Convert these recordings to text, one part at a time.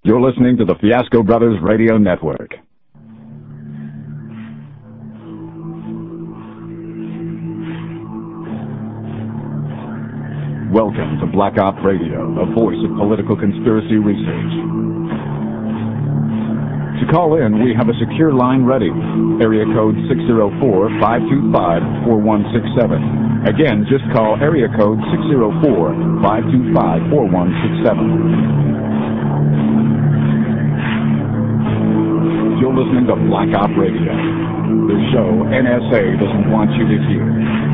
You're listening to the Fiasco Brothers Radio Network. Welcome to Black Op Radio, a voice of political conspiracy research. To call in, we have a secure line ready. Area code 604-525-4167. Again, just call area code 604-525-4167. You're listening to Black Op Radio, the show NSA doesn't want you to hear.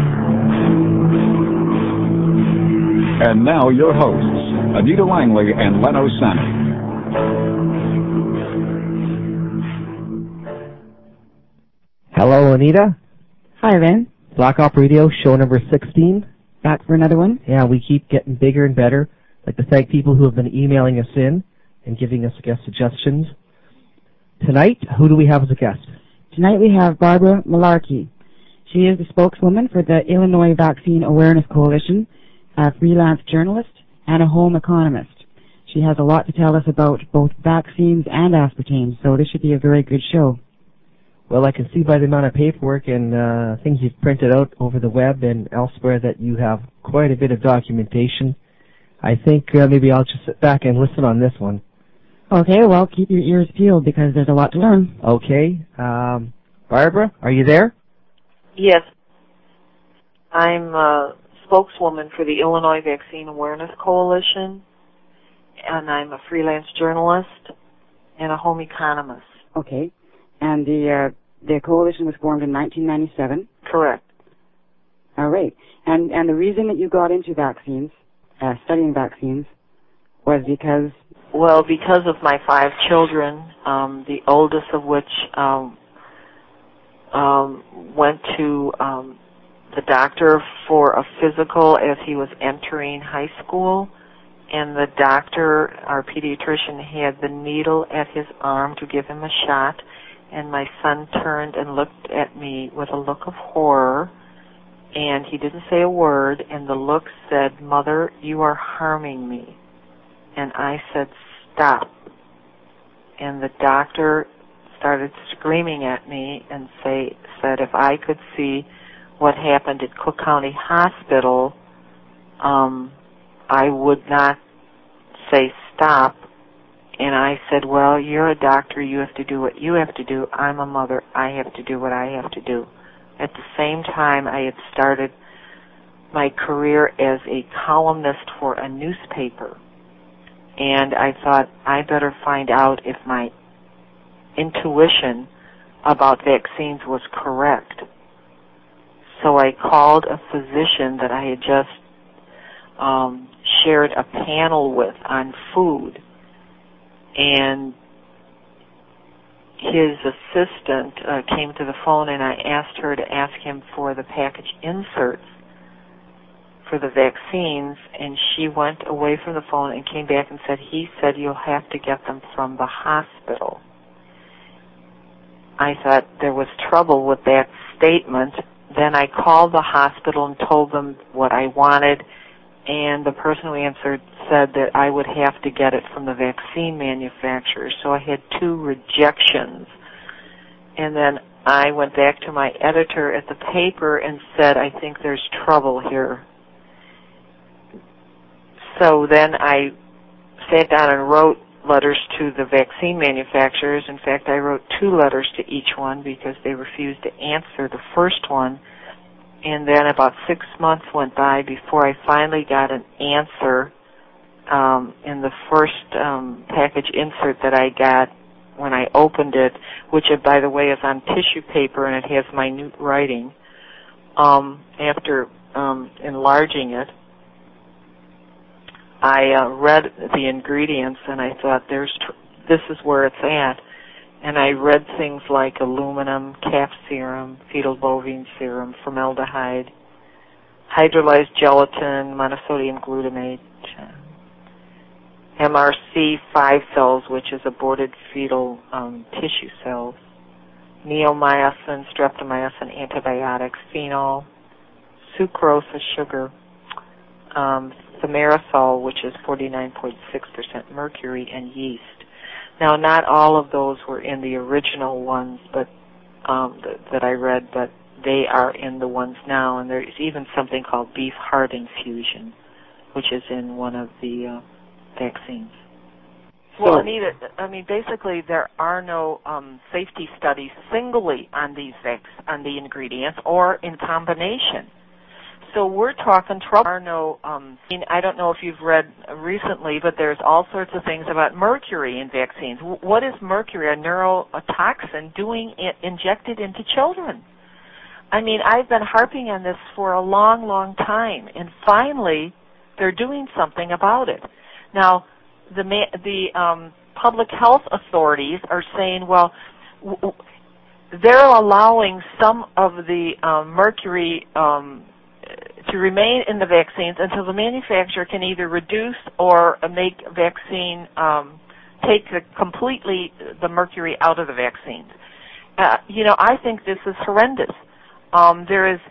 And now your hosts, Anita Langley and Leno Sani. Hello, Anita. Hi, Len. Black Op Radio, show number 16. Back for another one? Yeah, we keep getting bigger and better. I'd like to thank people who have been emailing us in and giving us guest suggestions. Tonight, who do we have as a guest? Tonight we have Barbara Malarkey. She is the spokeswoman for the Illinois Vaccine Awareness Coalition, a freelance journalist, and a home economist. She has a lot to tell us about both vaccines and aspartame, so this should be a very good show. Well, I can see by the amount of paperwork and things you've printed out over the web and elsewhere that you have quite a bit of documentation. I think maybe I'll just sit back and listen on this one. Okay, well, keep your ears peeled because there's a lot to learn. Okay. Barbara, are you there? Yes. I'm spokeswoman for the Illinois Vaccine Awareness Coalition, and I'm a freelance journalist and a home economist. Okay. And the coalition was formed in 1997? Correct. All right. And the reason that you got into vaccines, studying vaccines, was because? Well, because of my 5 children, the oldest of which went to the doctor for a physical as he was entering high school, and the doctor, our pediatrician, had the needle at his arm to give him a shot, and my son turned and looked at me with a look of horror, and he didn't say a word, and the look said, "Mother, you are harming me." And I said, "Stop." And the doctor started screaming at me and said if I could see what happened at Cook County Hospital, I would not say stop. And I said, well, you're a doctor, you have to do what you have to do. I'm a mother, I have to do what I have to do. At the same time, I had started my career as a columnist for a newspaper. And I thought I better find out if my intuition about vaccines was correct. So I called a physician that I had just shared a panel with on food, and his assistant came to the phone, and I asked her to ask him for the package inserts for the vaccines, and she went away from the phone and came back and said, he said you'll have to get them from the hospital. I thought there was trouble with that statement. Then I called the hospital and told them what I wanted, and the person who answered said that I would have to get it from the vaccine manufacturer. So I had 2 rejections. And then I went back to my editor at the paper and said, I think there's trouble here. So then I sat down and wrote letters to the vaccine manufacturers. In fact, I wrote 2 letters to each one because they refused to answer the first one. And then about 6 months went by before I finally got an answer in the first package insert that I got when I opened it, which, by the way, is on tissue paper and it has minute writing. After enlarging it, I read the ingredients and I thought, this is where it's at. And I read things like aluminum, calf serum, fetal bovine serum, formaldehyde, hydrolyzed gelatin, monosodium glutamate, MRC5 cells, which is aborted fetal tissue cells, neomycin, streptomycin, antibiotics, phenol, sucrose, a sugar, thimerosal, which is 49.6% mercury, and yeast. Now, not all of those were in the original ones, but that I read, but they are in the ones now, and there's even something called beef heart infusion, which is in one of the vaccines. Well, Anita, basically there are no safety studies singly on on the ingredients or in combination. So we're talking trouble. There are no, I don't know if you've read recently, but there's all sorts of things about mercury in vaccines. What is mercury, a neurotoxin, doing injected into children? I've been harping on this for a long, long time, and finally they're doing something about it. Now, the public health authorities are saying, well, they're allowing some of the mercury to remain in the vaccines until the manufacturer can either reduce or make vaccine, take completely the mercury out of the vaccines. I think this is horrendous. There's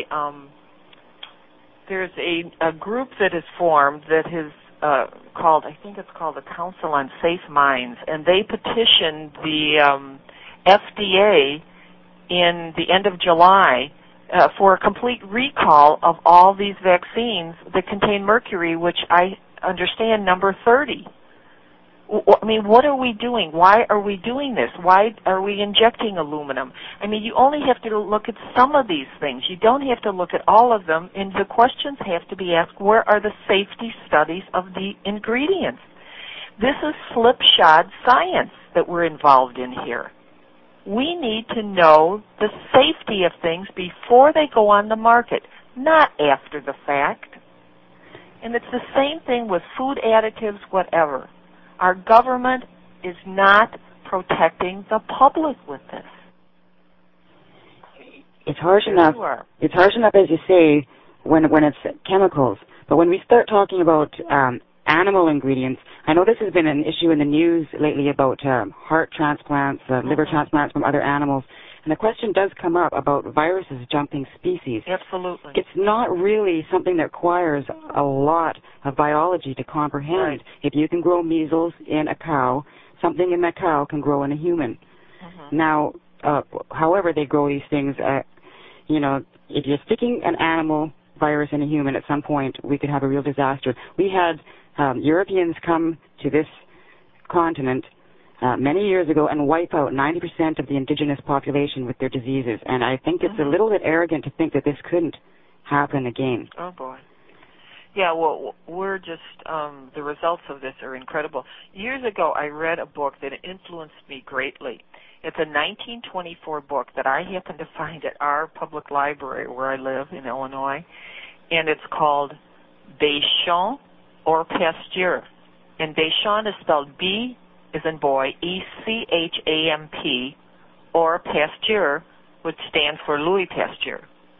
a group that is formed that is called, I think it's called the Council on Safe Minds, and they petitioned the FDA in the end of July for a complete recall of all these vaccines that contain mercury, which I understand number 30. What are we doing? Why are we doing this? Why are we injecting aluminum? You only have to look at some of these things. You don't have to look at all of them, and the questions have to be asked, where are the safety studies of the ingredients? This is slipshod science that we're involved in here. We need to know the safety of things before they go on the market, not after the fact. And it's the same thing with food additives, whatever. Our government is not protecting the public with this. It's harsh enough. It's harsh enough, as you say, when it's chemicals. But when we start talking about animal ingredients, I know this has been an issue in the news lately about heart transplants, liver transplants from other animals. And the question does come up about viruses jumping species. Absolutely. It's not really something that requires a lot of biology to comprehend. Right. If you can grow measles in a cow, something in that cow can grow in a human. Mm-hmm. Now, however they grow these things, if you're sticking an animal virus in a human, at some point we could have a real disaster. We had Europeans come to this continent many years ago and wipe out 90% of the indigenous population with their diseases. And I think it's a little bit arrogant to think that this couldn't happen again. Oh, boy. Yeah, well, we're just, the results of this are incredible. Years ago, I read a book that influenced me greatly. It's a 1924 book that I happened to find at our public library where I live in Illinois, and it's called Béchamp or Pasteur. And Béchamp is spelled B as in boy, E-C-H-A-M-P, or Pasteur, which stands for Louis Pasteur.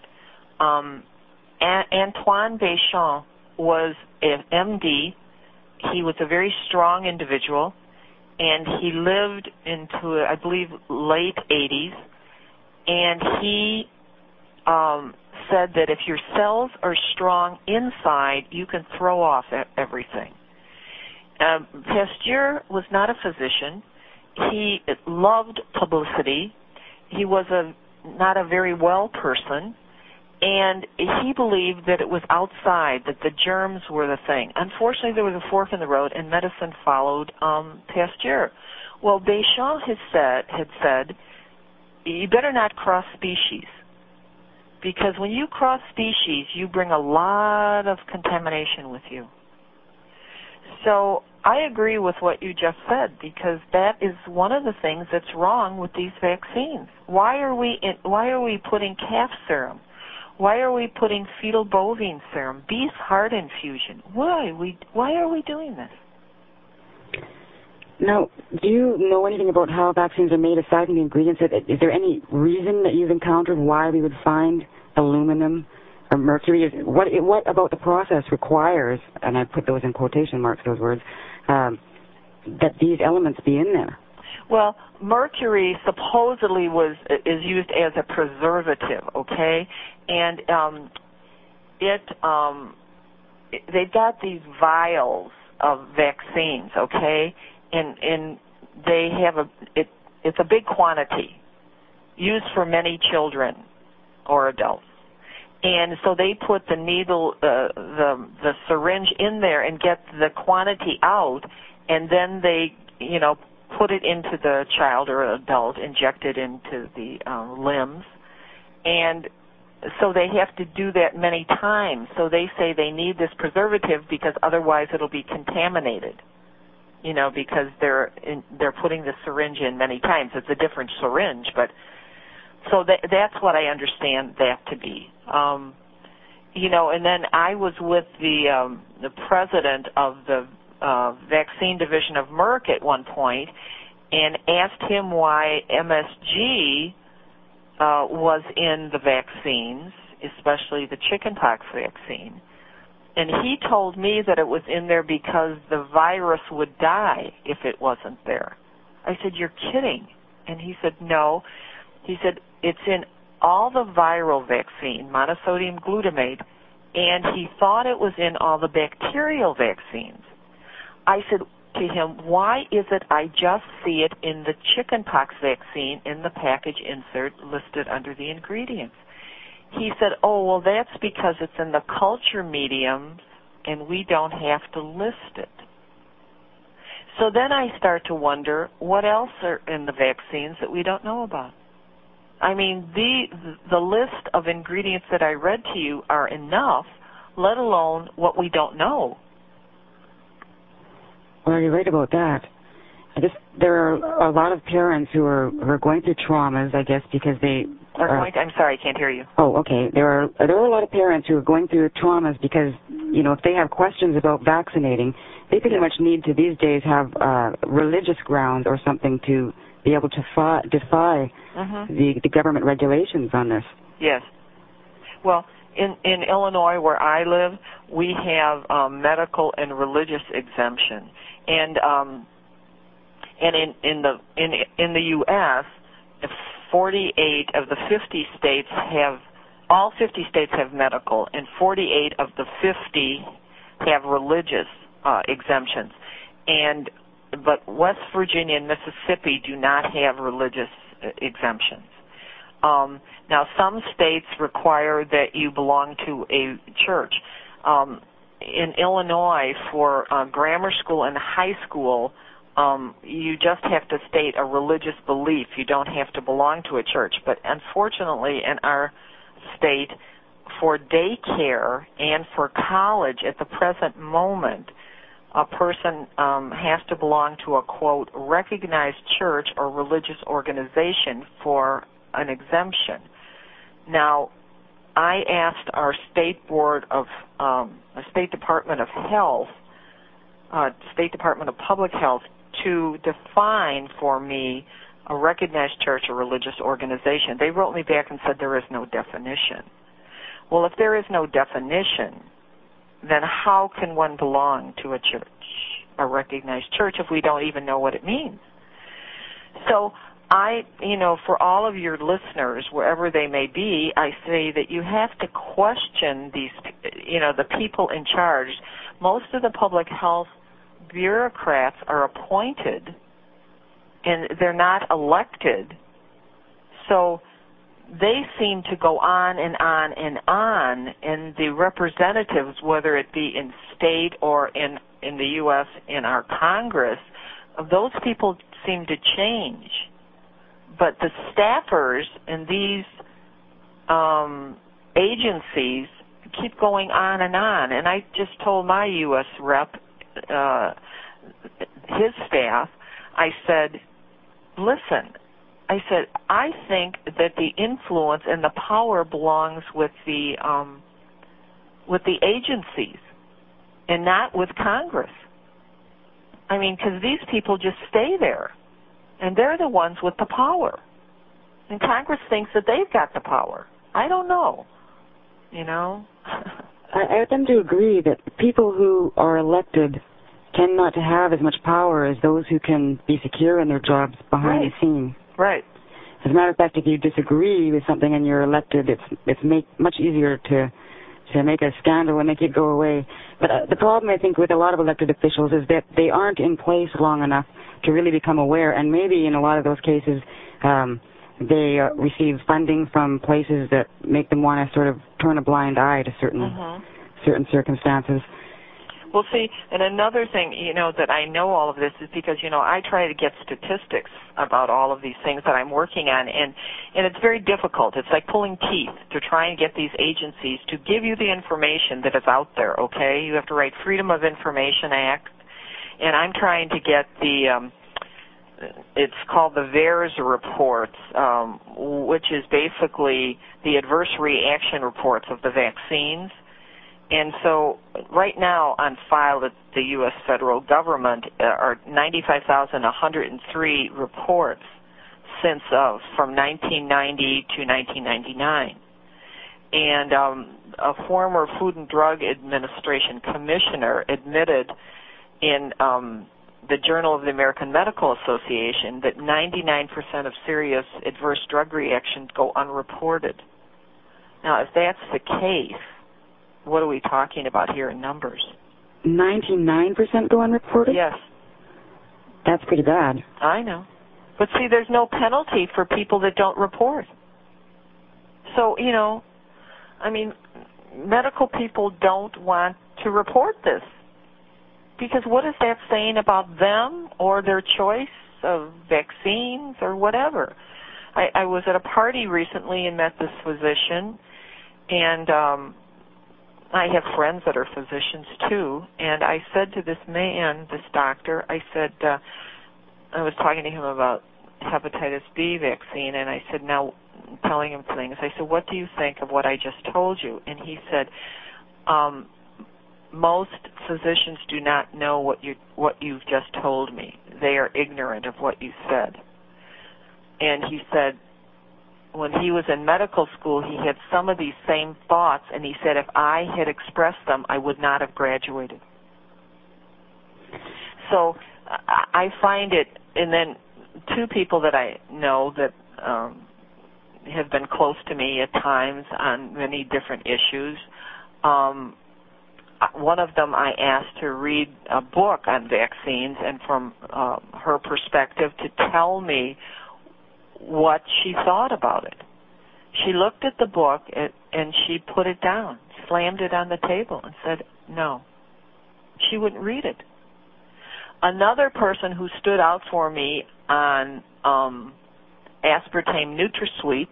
Antoine Béchamp was an MD. He was a very strong individual, and he lived into, I believe, late 80s, and he said that if your cells are strong inside, you can throw off everything. Pasteur was not a physician. He loved publicity. He was not a very well person, and he believed that it was outside, that the germs were the thing. Unfortunately, there was a fork in the road, and medicine followed Pasteur. Well, Béchamp had said, you better not cross species, because when you cross species, you bring a lot of contamination with you. So I agree with what you just said, because that is one of the things that's wrong with these vaccines. Why are we putting calf serum? Why are we putting fetal bovine serum? Beef heart infusion? Why are we doing this? Now, do you know anything about how vaccines are made aside from the ingredients? Is there any reason that you've encountered why we would find aluminum or mercury? What about the process requires, and I put those in quotation marks, those words, that these elements be in there? Well, mercury supposedly is used as a preservative, okay? And they've got these vials of vaccines, okay? And they have it's a big quantity used for many children or adults. And so they put the needle, the syringe in there and get the quantity out, and then they, put it into the child or adult, inject it into the limbs. And so they have to do that many times. So they say they need this preservative because otherwise it'll be contaminated, because they're putting the syringe in many times. It's a different syringe, but so that's what I understand that to be. And then I was with the president of the vaccine division of Merck at one point and asked him why MSG was in the vaccines, especially the chickenpox vaccine. And he told me that it was in there because the virus would die if it wasn't there. I said, "You're kidding." And he said, "No." He said, "It's in all the viral vaccine, monosodium glutamate, and he thought it was in all the bacterial vaccines." I said to him, "Why is it I just see it in the chickenpox vaccine in the package insert listed under the ingredients?" He said, "Oh, well, that's because it's in the culture medium and we don't have to list it." So then I start to wonder, what else are in the vaccines that we don't know about? I mean, the list of ingredients that I read to you are enough, let alone what we don't know. Well, you're right about that. There are a lot of parents who are going through traumas, I guess, because they I'm sorry, I can't hear you. Oh, okay. There are a lot of parents who are going through traumas because, if they have questions about vaccinating, they pretty much need to these days have religious grounds or something to be able to defy the government regulations on this. Yes. Well, in Illinois, where I live, we have medical and religious exemption, and in the U.S., 48 of the 50 states all 50 states have medical, and 48 of the 50 have religious exemptions, but West Virginia and Mississippi do not have religious exemptions. Now, some states require that you belong to a church. In Illinois, for grammar school and high school, you just have to state a religious belief. You don't have to belong to a church. But unfortunately, in our state, for daycare and for college at the present moment, a person has to belong to a, quote, recognized church or religious organization for an exemption. Now, I asked our state board of, State Department of Health, State Department of Public Health, to define for me a recognized church or religious organization. They wrote me back and said there is no definition. Well, if there is no definition, then how can one belong to a church, a recognized church, if we don't even know what it means? So for all of your listeners, wherever they may be, I say that you have to question these, the people in charge. Most of the public health bureaucrats are appointed, and they're not elected. So they seem to go on and on and on, and the representatives, whether it be in state or in the U.S., in our Congress, those people seem to change. But the staffers in these agencies keep going on. And I just told my U.S. rep, his staff, I said, listen, I think that the influence and the power belongs with the agencies and not with Congress. I mean, because these people just stay there, and they're the ones with the power. And Congress thinks that they've got the power. I don't know, I tend to agree that people who are elected tend not to have as much power as those who can be secure in their jobs behind the scenes. Right. As a matter of fact, if you disagree with something and you're elected, it's much easier to make a scandal and make it go away. But the problem, I think, with a lot of elected officials is that they aren't in place long enough to really become aware, and maybe in a lot of those cases they receive funding from places that make them want to sort of turn a blind eye to certain circumstances. Well, see, and another thing, that I know all of this is because, I try to get statistics about all of these things that I'm working on, and it's very difficult. It's like pulling teeth to try and get these agencies to give you the information that is out there, okay? You have to write Freedom of Information Act, and I'm trying to get it's called the VAERS reports, which is basically the adverse reaction reports of the vaccines. And so right now on file at the U.S. federal government are 95,103 reports since from 1990 to 1999. And a former Food and Drug Administration commissioner admitted in the Journal of the American Medical Association that 99% of serious adverse drug reactions go unreported. Now, if that's the case, what are we talking about here in numbers? 99% go unreported? Yes. That's pretty bad. I know. But see, there's no penalty for people that don't report. So, medical people don't want to report this. Because what is that saying about them or their choice of vaccines or whatever? I was at a party recently and met this physician, and I have friends that are physicians too, and I said to this man, this doctor, I was talking to him about hepatitis B vaccine, and I said, now, telling him things, I said, what do you think of what I just told you? And he said, most physicians do not know what you've just told me. They are ignorant of what you said. And he said, when he was in medical school, he had some of these same thoughts, and he said, if I had expressed them, I would not have graduated. So I find it, and then two people that I know that have been close to me at times on many different issues, one of them I asked to read a book on vaccines, and from her perspective to tell me what she thought about it. She looked at the book and she put it down, slammed it on the table and said no. She wouldn't read it. Another person who stood out for me on aspartame NutraSweet,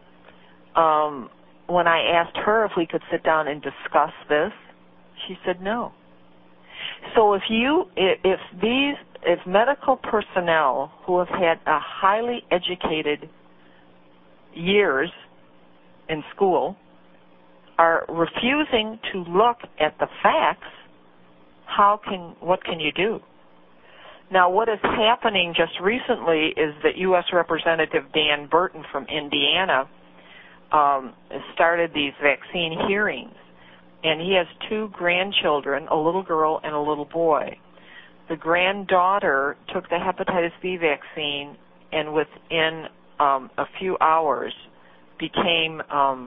when I asked her if we could sit down and discuss this, she said no. So if medical personnel who have had a highly educated years in school are refusing to look at the facts, what can you do? Now, what is happening just recently is that U.S. Representative Dan Burton from Indiana started these vaccine hearings, and he has two grandchildren, a little girl and a little boy. The granddaughter took the hepatitis B vaccine and within a few hours became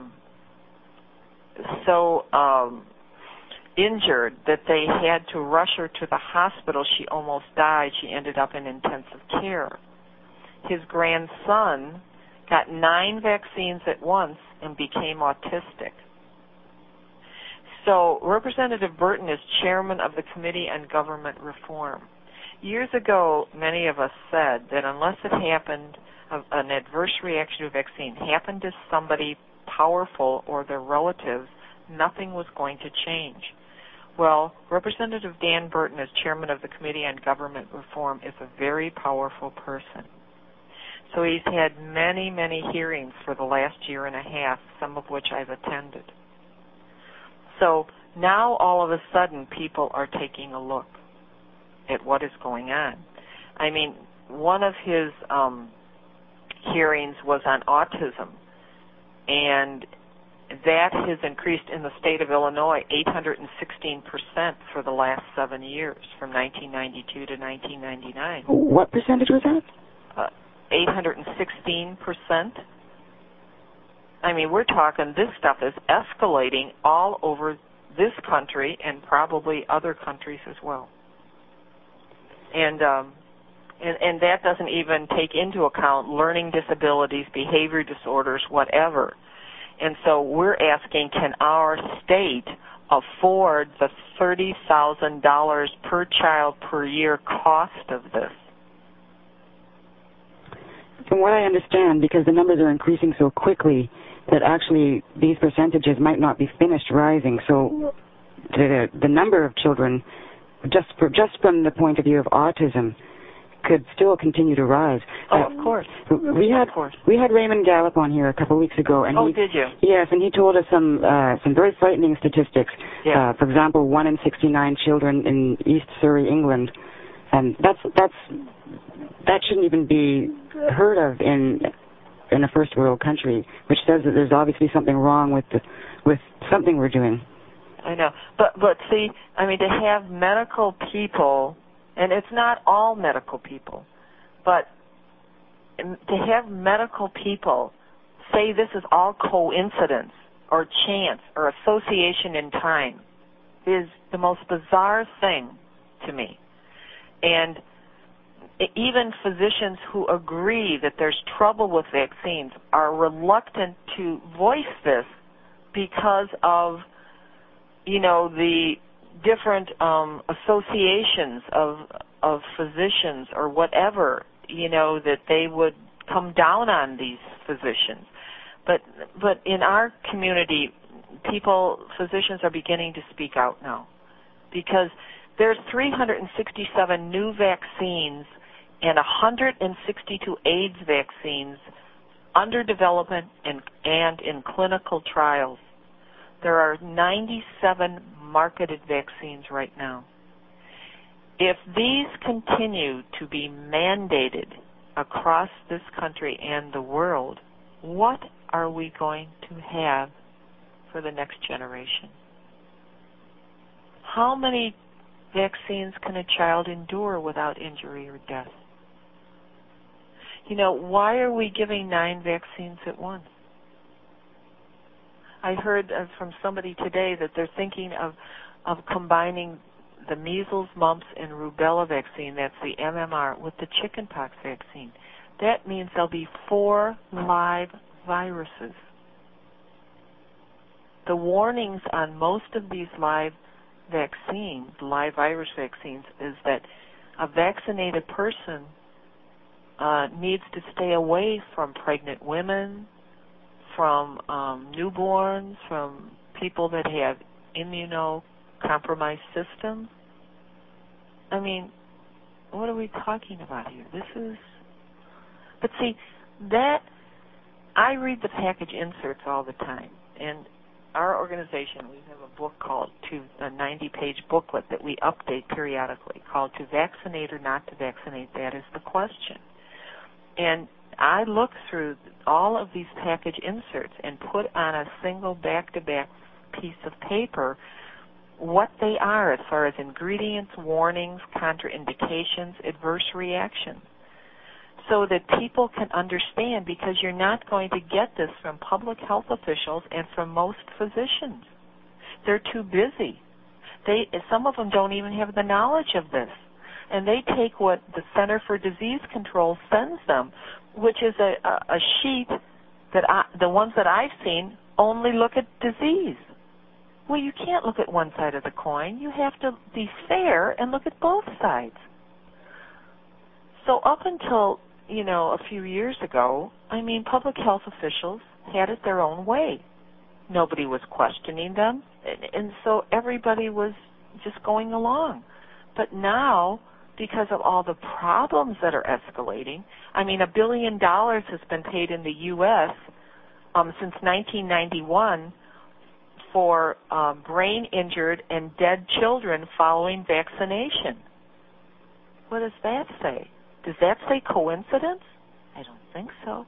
so injured that they had to rush her to the hospital. She almost died. She ended up in intensive care. His grandson got 9 vaccines at once and became autistic. So Representative Burton is chairman of the Committee on Government Reform. Years ago, many of us said that unless it happened, an adverse reaction to a vaccine happened to somebody powerful or their relatives, nothing was going to change. Well, Representative Dan Burton, as chairman of the Committee on Government Reform, is a very powerful person. So he's had many, many hearings for the last year and a half, some of which I've attended. So now all of a sudden people are taking a look at what is going on. I mean, one of his hearings was on autism, and that has increased in the state of Illinois 816% for the last 7 years, from 1992 to 1999. What percentage was that? 816%. I mean, we're talking this stuff is escalating all over this country and probably other countries as well. And that doesn't even take into account learning disabilities, behavior disorders, whatever. And so we're asking, can our state afford the $30,000 per child per year cost of this? From what I understand, because the numbers are increasing so quickly, that actually these percentages might not be finished rising. So the number of children, just from the point of view of autism, could still continue to rise. Oh, of course. We had Raymond Gallup on here a couple of weeks ago, and did you? Yes, and he told us some very frightening statistics. Yeah. For example, 1 in 69 children in East Surrey, England, and that shouldn't even be heard of in a first world country, which says that there's obviously something wrong with something we're doing. I know, but see, I mean, to have medical people, and it's not all medical people, but to have medical people say this is all coincidence or chance or association in time is the most bizarre thing to me. And even physicians who agree that there's trouble with vaccines are reluctant to voice this because of, the different associations of physicians or whatever, that they would come down on these physicians. But in our community, physicians are beginning to speak out now, because there's 367 new vaccines and 162 AIDS vaccines under development and in clinical trials. There are 97 marketed vaccines right now. If these continue to be mandated across this country and the world, what are we going to have for the next generation? How many vaccines can a child endure without injury or death? Why are we giving 9 vaccines at once? I heard from somebody today that they're thinking of combining the measles, mumps, and rubella vaccine, that's the MMR, with the chickenpox vaccine. That means there'll be 4 live viruses. The warnings on most of these live virus vaccines, is that a vaccinated person needs to stay away from pregnant women, from newborns, from people that have immunocompromised systems. I mean, what are we talking about here? But see, I read the package inserts all the time, and our organization, we have a book called, a 90-page booklet that we update periodically called To Vaccinate or Not to Vaccinate, That is the Question. And I look through all of these package inserts and put on a single back-to-back piece of paper what they are as far as ingredients, warnings, contraindications, adverse reactions, so that people can understand, because you're not going to get this from public health officials and from most physicians. They're too busy. Some of them don't even have the knowledge of this. And they take what the Center for Disease Control sends them, which is a sheet that the ones that I've seen only look at disease. Well, you can't look at one side of the coin. You have to be fair and look at both sides. So up until, a few years ago, public health officials had it their own way. Nobody was questioning them, and so everybody was just going along. But now, because of all the problems that are escalating, $1 billion has been paid in the U.S. Since 1991 for brain-injured and dead children following vaccination. What does that say? Does that say coincidence? I don't think so.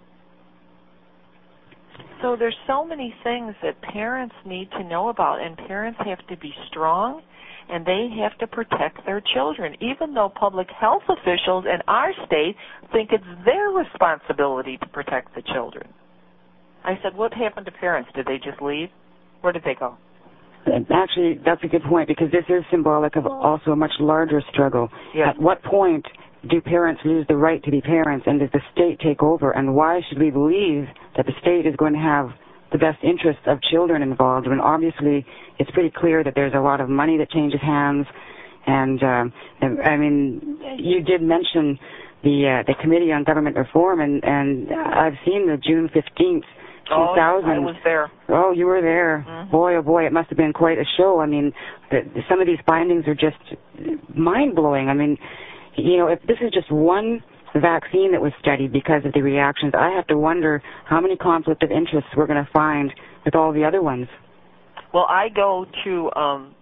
So there's so many things that parents need to know about, and parents have to be strong, and they have to protect their children, even though public health officials in our state think it's their responsibility to protect the children. I said, what happened to parents? Did they just leave? Where did they go? Actually, that's a good point, because this is symbolic of also a much larger struggle. Yes. At what point do parents lose the right to be parents, and does the state take over? And why should we believe that the state is going to have the best interests of children involved, when obviously it's pretty clear that there's a lot of money that changes hands? And I mean, you did mention the Committee on Government Reform, and I've seen the June 15th, 2000. Oh, I was there. Oh, you were there. Mm-hmm. Boy, oh boy, it must have been quite a show. I mean, some of these findings are just mind-blowing. I mean, you know, if this is just one vaccine that was studied because of the reactions, I have to wonder how many conflict of interests we're going to find with all the other ones. Well, I go to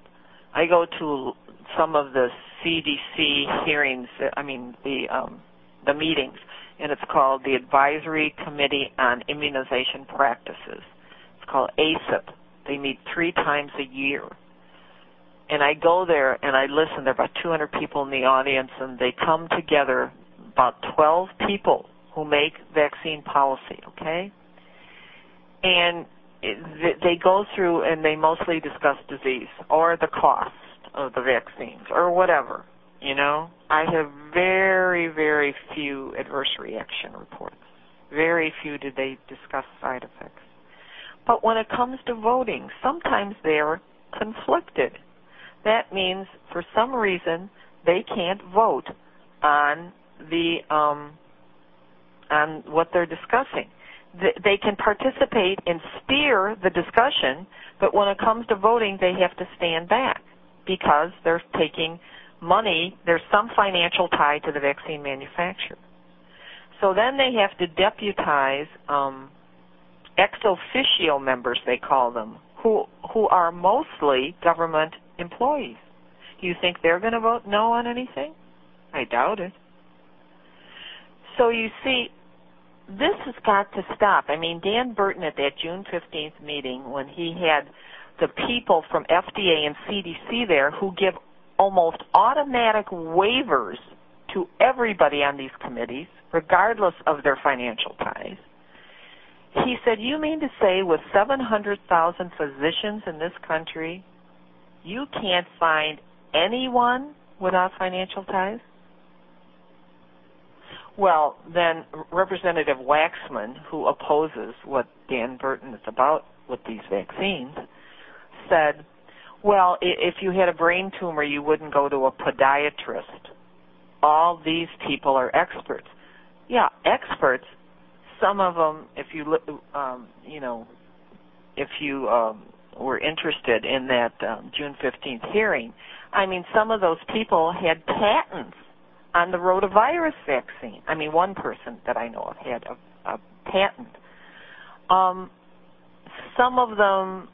some of the CDC hearings. I mean, the meetings, and it's called the Advisory Committee on Immunization Practices. It's called ACIP. They meet 3 times a year. And I go there and I listen. There are about 200 people in the audience, and they come together, about 12 people who make vaccine policy, okay? And they go through and they mostly discuss disease or the cost of the vaccines or whatever, you know. I have very, very few adverse reaction reports. Very few did they discuss side effects. But when it comes to voting, sometimes they're conflicted. That means for some reason they can't vote on on what they're discussing. They can participate and steer the discussion, but when it comes to voting, they have to stand back because they're taking money. There's some financial tie to the vaccine manufacturer. So then they have to deputize ex officio members, they call them, who are mostly government employees. You think they're going to vote no on anything? I doubt it. So you see, this has got to stop. I mean, Dan Burton at that June 15th meeting, when he had the people from FDA and CDC there who give almost automatic waivers to everybody on these committees, regardless of their financial ties, he said, you mean to say with 700,000 physicians in this country, you can't find anyone without financial ties? Well, then Representative Waxman, who opposes what Dan Burton is about with these vaccines, said, well, if you had a brain tumor, you wouldn't go to a podiatrist. All these people are experts. Yeah, experts. Some of them, if you were interested in that June 15th hearing, I mean, some of those people had patents on the rotavirus vaccine. I mean, one person that I know of had a patent. Some of them,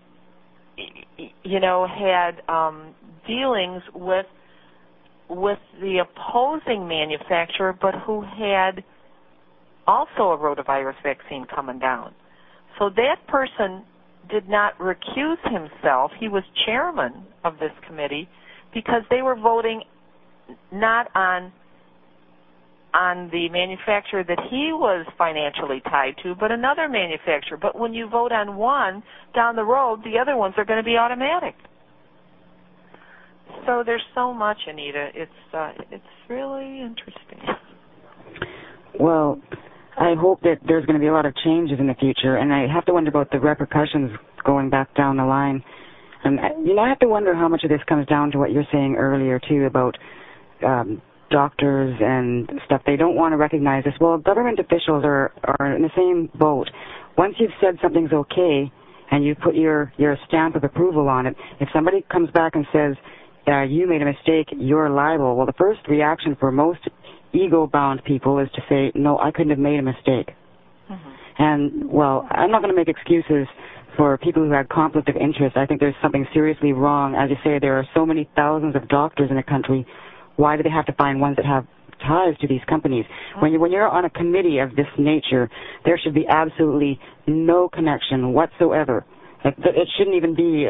had dealings with the opposing manufacturer, but who had also a rotavirus vaccine coming down. So that person did not recuse himself. He was chairman of this committee because they were voting not on the manufacturer that he was financially tied to, but another manufacturer. But when you vote on one, down the road, the other ones are going to be automatic. So there's so much, Anita. It's really interesting. Well, I hope that there's going to be a lot of changes in the future, and I have to wonder about the repercussions going back down the line. And I have to wonder how much of this comes down to what you're saying earlier, too, about doctors and stuff. They don't want to recognize this. Well, government officials are in the same boat. Once you've said something's okay and you put your stamp of approval on it, if somebody comes back and says, you made a mistake, you're liable, well, the first reaction for most ego-bound people is to say, no, I couldn't have made a mistake. Mm-hmm. And, well, I'm not going to make excuses for people who had conflict of interest. I think there's something seriously wrong. As you say, there are so many thousands of doctors in the country. Why do they have to find ones that have ties to these companies? When you're on a committee of this nature, there should be absolutely no connection whatsoever. It shouldn't even be.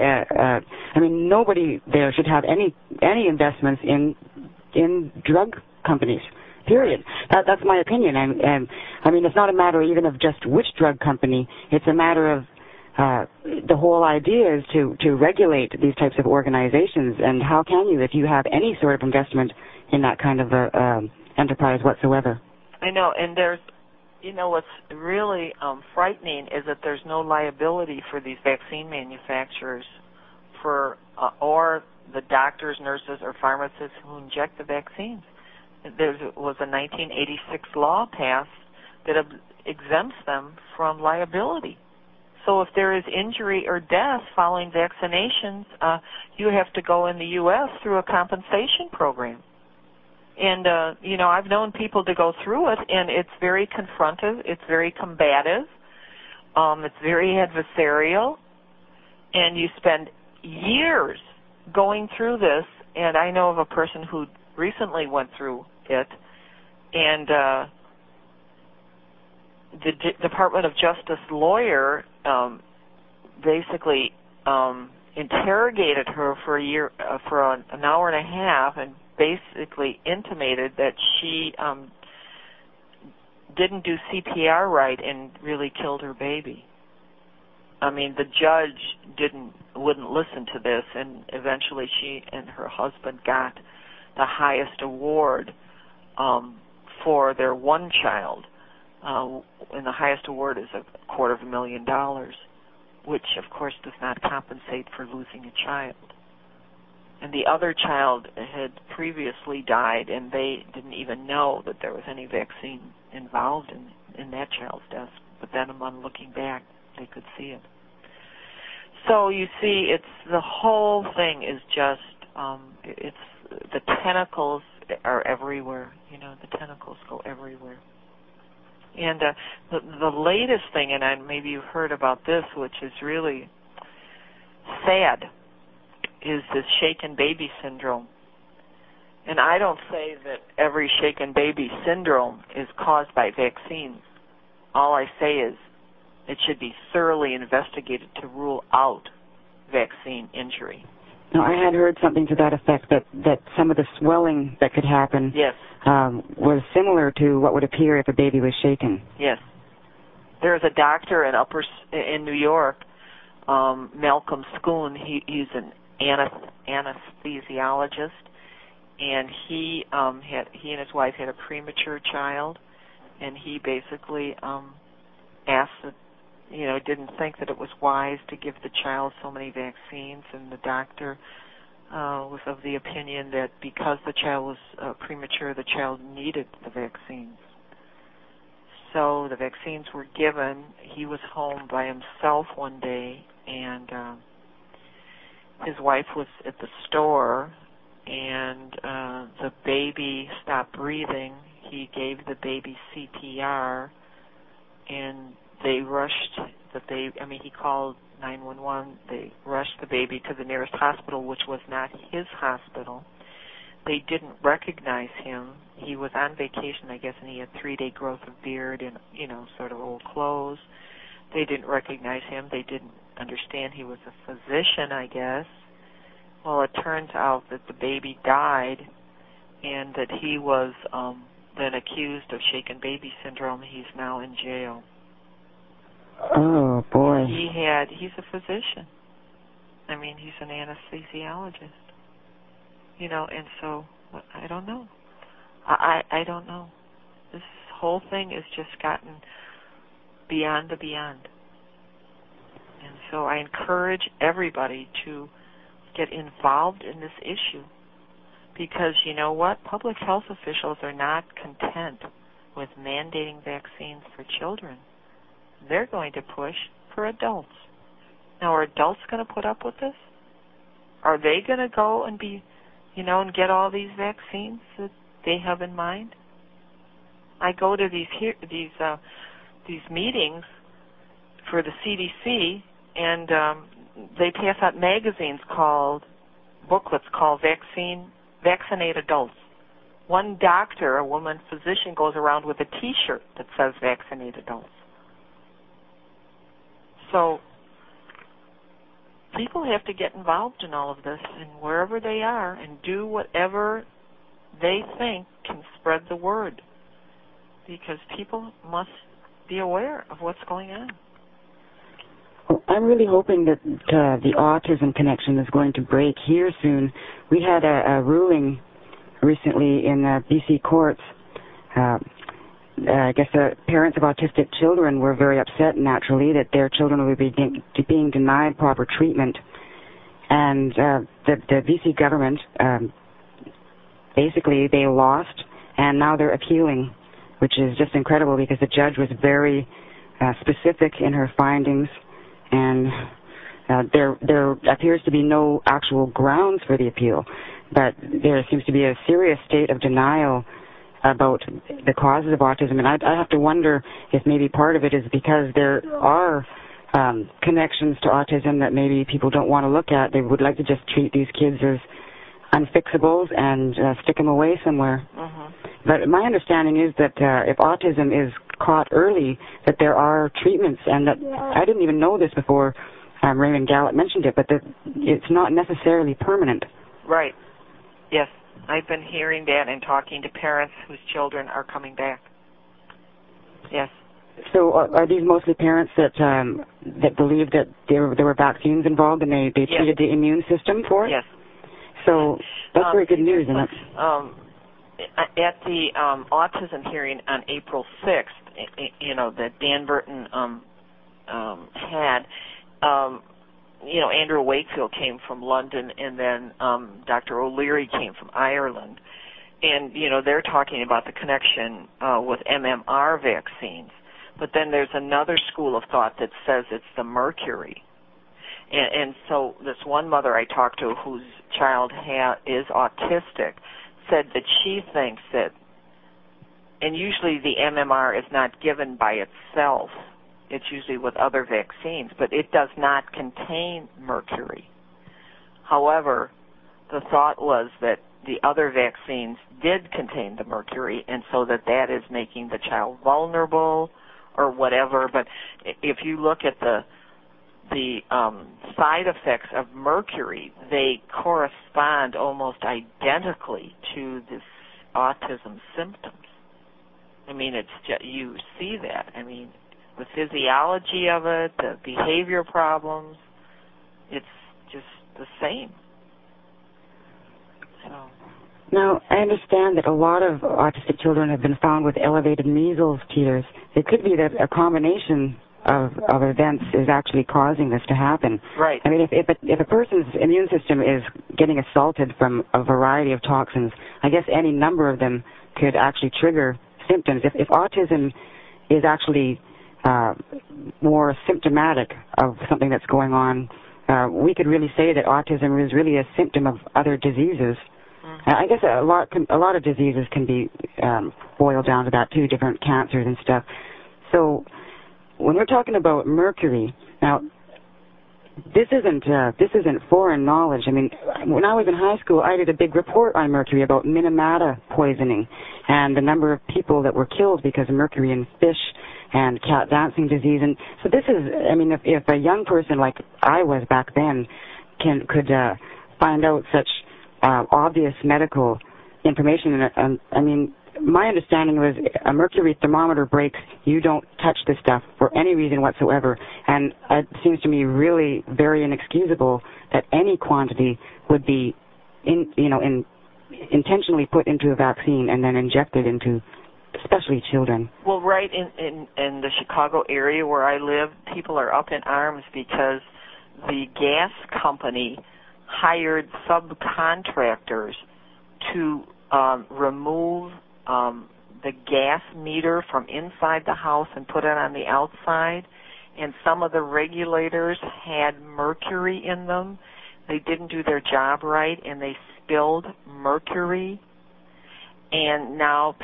Nobody there should have any investments in drug companies. period. That's my opinion. And I mean, it's not a matter even of just which drug company. It's a matter of the whole idea is to regulate these types of organizations. And how can you if you have any sort of investment in that kind of enterprise whatsoever? I know, and there's, what's really frightening is that there's no liability for these vaccine manufacturers or the doctors, nurses, or pharmacists who inject the vaccines. There was a 1986 law passed that exempts them from liability. So if there is injury or death following vaccinations, you have to go in the U.S. through a compensation program. And, I've known people to go through it, and it's very confrontive, it's very combative, it's very adversarial, and you spend years going through this. And I know of a person who recently went through it, and the Department of Justice lawyer basically interrogated her for an hour and a half, and basically intimated that she didn't do CPR right and really killed her baby. I mean, the judge wouldn't listen to this, and eventually she and her husband got the highest award for their one child, and the highest award is $250,000, which of course does not compensate for losing a child. And the other child had previously died, and they didn't even know that there was any vaccine involved in that child's death. But then upon looking back, they could see it. So you see, the whole thing is just, the tentacles are everywhere. The tentacles go everywhere. And the latest thing, and maybe you've heard about this, which is really sad, is this shaken baby syndrome. And I don't say that every shaken baby syndrome is caused by vaccines. All I say is it should be thoroughly investigated to rule out vaccine injury. Now, I had heard something to that effect, that some of the swelling that could happen was similar to what would appear if a baby was shaken. Yes. There's a doctor in New York, Malcolm Schoon. He's an anesthesiologist, and he and his wife had a premature child, and he basically asked that, didn't think that it was wise to give the child so many vaccines, and the doctor was of the opinion that because the child was premature, the child needed the vaccines. So the vaccines were given. He was home by himself one day, and his wife was at the store, and the baby stopped breathing. He gave the baby CPR, and they rushed the baby. He called 911. They rushed the baby to the nearest hospital, which was not his hospital. They didn't recognize him. He was on vacation, I guess, and he had 3-day growth of beard and, sort of old clothes. They didn't recognize him. They didn't understand he was a physician, I guess. Well, it turns out that the baby died, and that he was then accused of shaken baby syndrome. He's now in jail. Oh, boy. He's a physician. He's an anesthesiologist. And so, I don't know. I don't know. This whole thing has just gotten beyond the beyond. And so I encourage everybody to get involved in this issue, because you know what? Public health officials are not content with mandating vaccines for children. They're going to push for adults. Now, are adults going to put up with this? Are they going to go and be, and get all these vaccines that they have in mind? I go to these meetings for the CDC, and they pass out booklets called Vaccinate Adults. One doctor, a woman physician, goes around with a T-shirt that says Vaccinate Adults. So people have to get involved in all of this, and wherever they are, and do whatever they think can spread the word, because people must be aware of what's going on. Well, I'm really hoping that the autism connection is going to break here soon. We had a ruling recently in BC courts. I guess the parents of autistic children were very upset, naturally, that their children would be being denied proper treatment. And the BC government, basically, they lost, and now they're appealing, which is just incredible because the judge was very specific in her findings, and there appears to be no actual grounds for the appeal, but there seems to be a serious state of denial about the causes of autism, and I have to wonder if maybe part of it is because there are connections to autism that maybe people don't want to look at. They would like to just treat these kids as unfixables and stick them away somewhere. But my understanding is that if autism is caught early, that there are treatments, and that I didn't even know this before Raymond Gallup mentioned it, but that it's not necessarily permanent. Right. Yes. I've been hearing that and talking to parents whose children are coming back. Yes. So are these mostly parents that believe that there were vaccines involved and they treated the immune system for it? Yes. So that's very good news. At the autism hearing on April 6th, that Dan Burton had, Andrew Wakefield came from London, and then Dr. O'Leary came from Ireland. And, they're talking about the connection with MMR vaccines. But then there's another school of thought that says it's the mercury. And so this one mother I talked to whose child is autistic said that she thinks that, and usually the MMR is not given by itself, it's usually with other vaccines, but it does not contain mercury. However, the thought was that the other vaccines did contain the mercury, and so that is making the child vulnerable or whatever. But if you look at the side effects of mercury, they correspond almost identically to this autism symptoms. I mean, it's just, you see that. I mean, the physiology of it, the behavior problems, it's just the same. So. Now, I understand that a lot of autistic children have been found with elevated measles titers. It could be that a combination of events is actually causing this to happen. Right. I mean, if a person's immune system is getting assaulted from a variety of toxins, I guess any number of them could actually trigger symptoms. If autism is actually more symptomatic of something that's going on, we could really say that autism is really a symptom of other diseases. I guess a lot of diseases can be boiled down to that too, different cancers and stuff. So when we're talking about mercury, now this isn't foreign knowledge. I mean, when I was in high school, I did a big report on mercury about Minamata poisoning and the number of people that were killed because of mercury in fish and cat dancing disease. And so this is, I mean, if a young person like I was back then could find out such obvious medical information, I mean, my understanding was a mercury thermometer breaks, you don't touch this stuff for any reason whatsoever. And it seems to me really very inexcusable that any quantity would be intentionally put into a vaccine and then injected into especially children. Well, right in the Chicago area where I live, people are up in arms because the gas company hired subcontractors to remove the gas meter from inside the house and put it on the outside, and some of the regulators had mercury in them. They didn't do their job right, and they spilled mercury, and now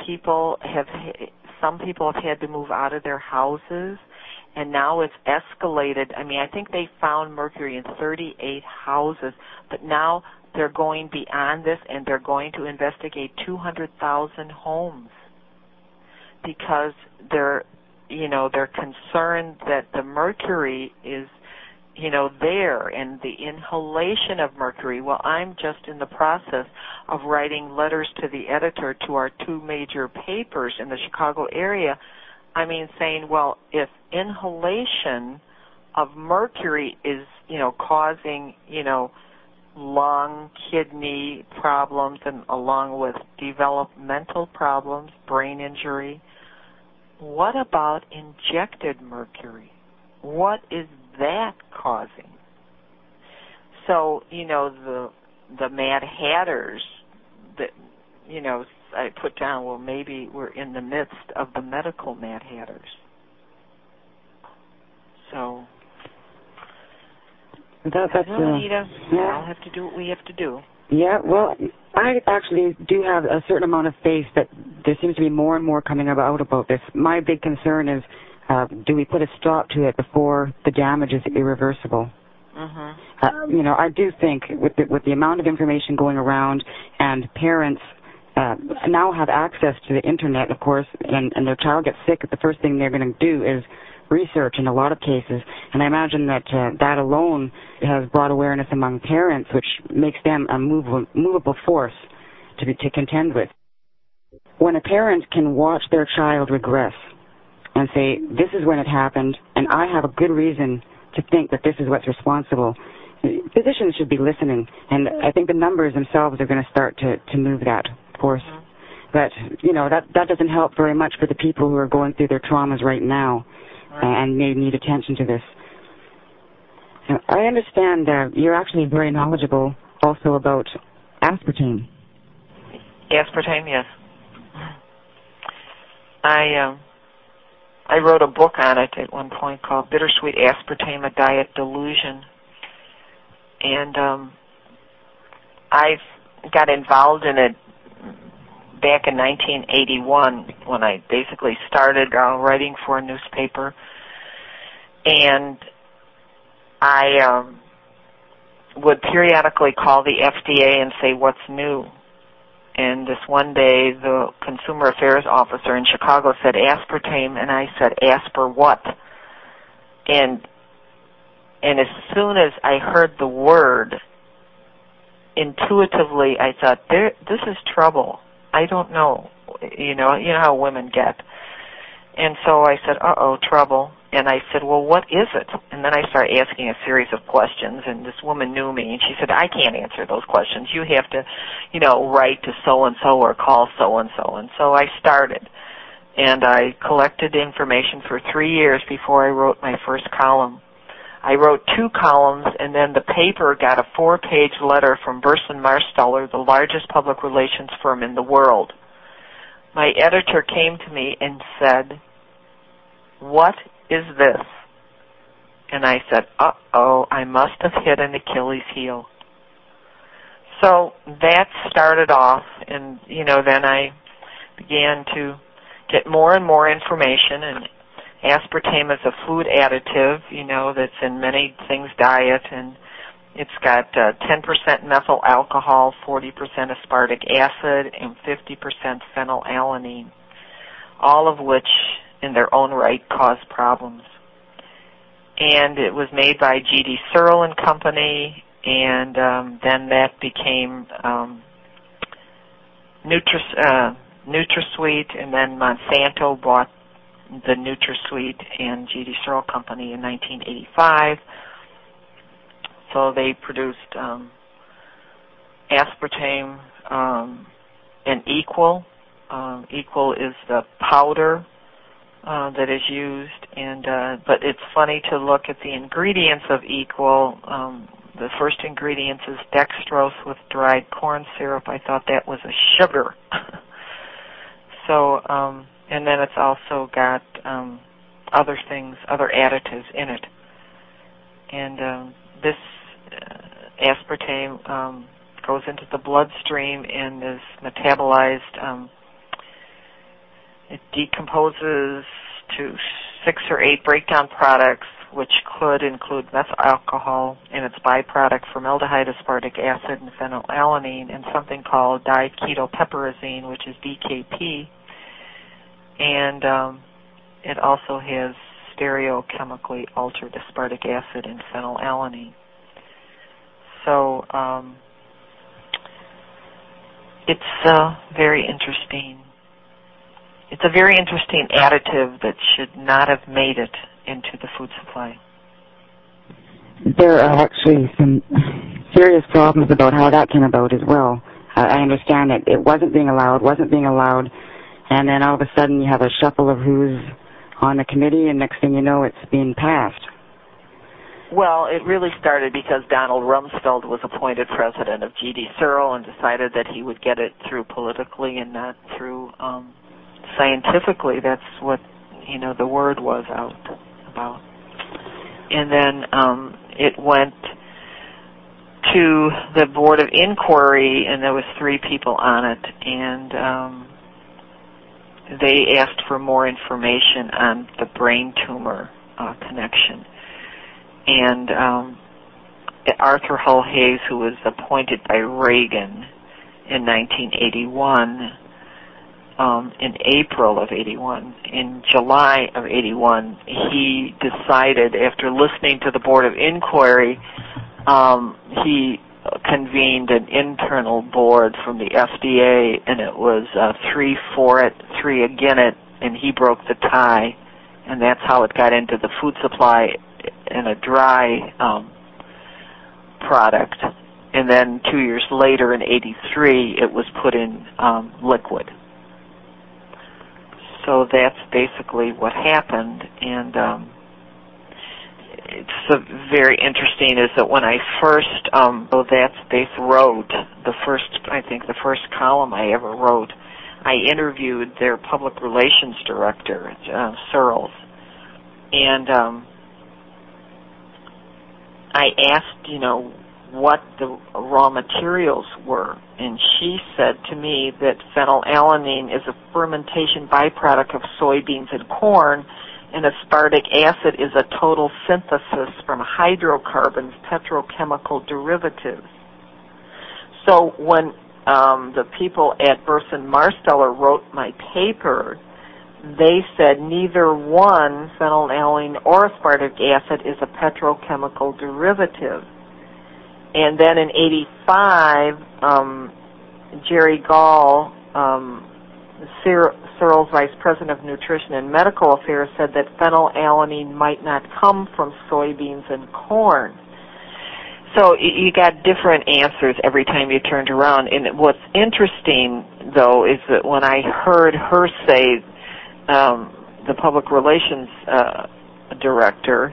some people have had to move out of their houses, and now it's escalated. I mean, I think they found mercury in 38 houses, but now they're going beyond this, and they're going to investigate 200,000 homes because they're concerned that the mercury is there, and the inhalation of mercury. Well, I'm just in the process of writing letters to the editor to our 2 major papers in the Chicago area. Saying, well, if inhalation of mercury is, causing, lung, kidney problems, and along with developmental problems, brain injury, what about injected mercury? What is that causing? So, the Mad Hatters that, I put down, well, maybe we're in the midst of the medical Mad Hatters. So, Anita, I'll have to do what we have to do. Yeah, well, I actually do have a certain amount of faith that there seems to be more and more coming out about this. My big concern is, do we put a stop to it before the damage is irreversible? Mm-hmm. I do think with the amount of information going around, and parents now have access to the internet, of course, and their child gets sick, the first thing they're going to do is research in a lot of cases. And I imagine that that alone has brought awareness among parents, which makes them a movable force to contend with. When a parent can watch their child regress and say, this is when it happened, and I have a good reason to think that this is what's responsible, physicians should be listening. And I think the numbers themselves are going to start to move that force. But, that doesn't help very much for the people who are going through their traumas right now and may need attention to this. I understand you're actually very knowledgeable also about aspartame. Aspartame, yes. I wrote a book on it at one point called Bittersweet Aspartame, A Diet Delusion. And I got involved in it back in 1981 when I basically started writing for a newspaper. And I would periodically call the FDA and say, what's new? And this one day, the consumer affairs officer in Chicago said aspartame, and I said, Aspar what? And as soon as I heard the word, intuitively I thought, this is trouble. I don't know. You know how women get. And so I said, uh-oh, trouble. And I said, well, what is it? And then I started asking a series of questions, and this woman knew me, and she said, I can't answer those questions. You have to, write to so-and-so or call so-and-so. And so I started, and I collected information for 3 years before I wrote my first column. I wrote 2 columns, and then the paper got a 4-page letter from Burson Marsteller, the largest public relations firm in the world. My editor came to me and said, what is this? And I said, uh-oh, I must have hit an Achilles heel. So that started off, and, then I began to get more and more information, and aspartame is a food additive, that's in many things diet, and it's got 10% methyl alcohol, 40% aspartic acid, and 50% phenylalanine, all of which in their own right cause problems. And it was made by G.D. Searle and Company, and then that became NutraSweet, and then Monsanto bought the NutraSweet and G.D. Searle Company in 1985. So they produced aspartame and Equal. Equal is the powder that is used, and but it's funny to look at the ingredients of Equal. The first ingredient is dextrose with dried corn syrup. I thought that was a sugar. So, and then it's also got other things, other additives in it. And this aspartame goes into the bloodstream and is metabolized. It decomposes to 6 or 8 breakdown products, which could include methyl alcohol and its byproduct formaldehyde, aspartic acid, and phenylalanine, and something called diketopiperazine, which is DKP. And it also has stereochemically altered aspartic acid in phenylalanine. So it's very interesting. It's a very interesting additive that should not have made it into the food supply. There are actually some serious problems about how that came about as well. I understand that it wasn't being allowed, and then all of a sudden you have a shuffle of who's on the committee, and next thing you know, it's being passed. Well, it really started because Donald Rumsfeld was appointed president of G.D. Searle and decided that he would get it through politically and not through scientifically. That's what, the word was out about. And then it went to the Board of Inquiry, and there was 3 people on it, and they asked for more information on the brain tumor connection. And Arthur Hull Hayes, who was appointed by Reagan in 1981, in April of 81, in July of 81, he decided, after listening to the Board of Inquiry, he convened an internal board from the FDA, and it was 3 for it, 3 against it, and he broke the tie, and that's how it got into the food supply in a dry product. And then 2 years later, in 83, it was put in liquid. So that's basically what happened, and it's very interesting is that when I first, wrote the first column I ever wrote, I interviewed their public relations director, Searles, and I asked, what the raw materials were, and she said to me that phenylalanine is a fermentation byproduct of soybeans and corn, and aspartic acid is a total synthesis from hydrocarbons, petrochemical derivatives. So when the people at Burson Marsteller wrote my paper, they said neither one, phenylalanine or aspartic acid, is a petrochemical derivative. And then in 85, Jerry Gall, Searle's Vice President of Nutrition and Medical Affairs, said that phenylalanine might not come from soybeans and corn. So you got different answers every time you turned around. And what's interesting, though, is that when I heard her say, the public relations director,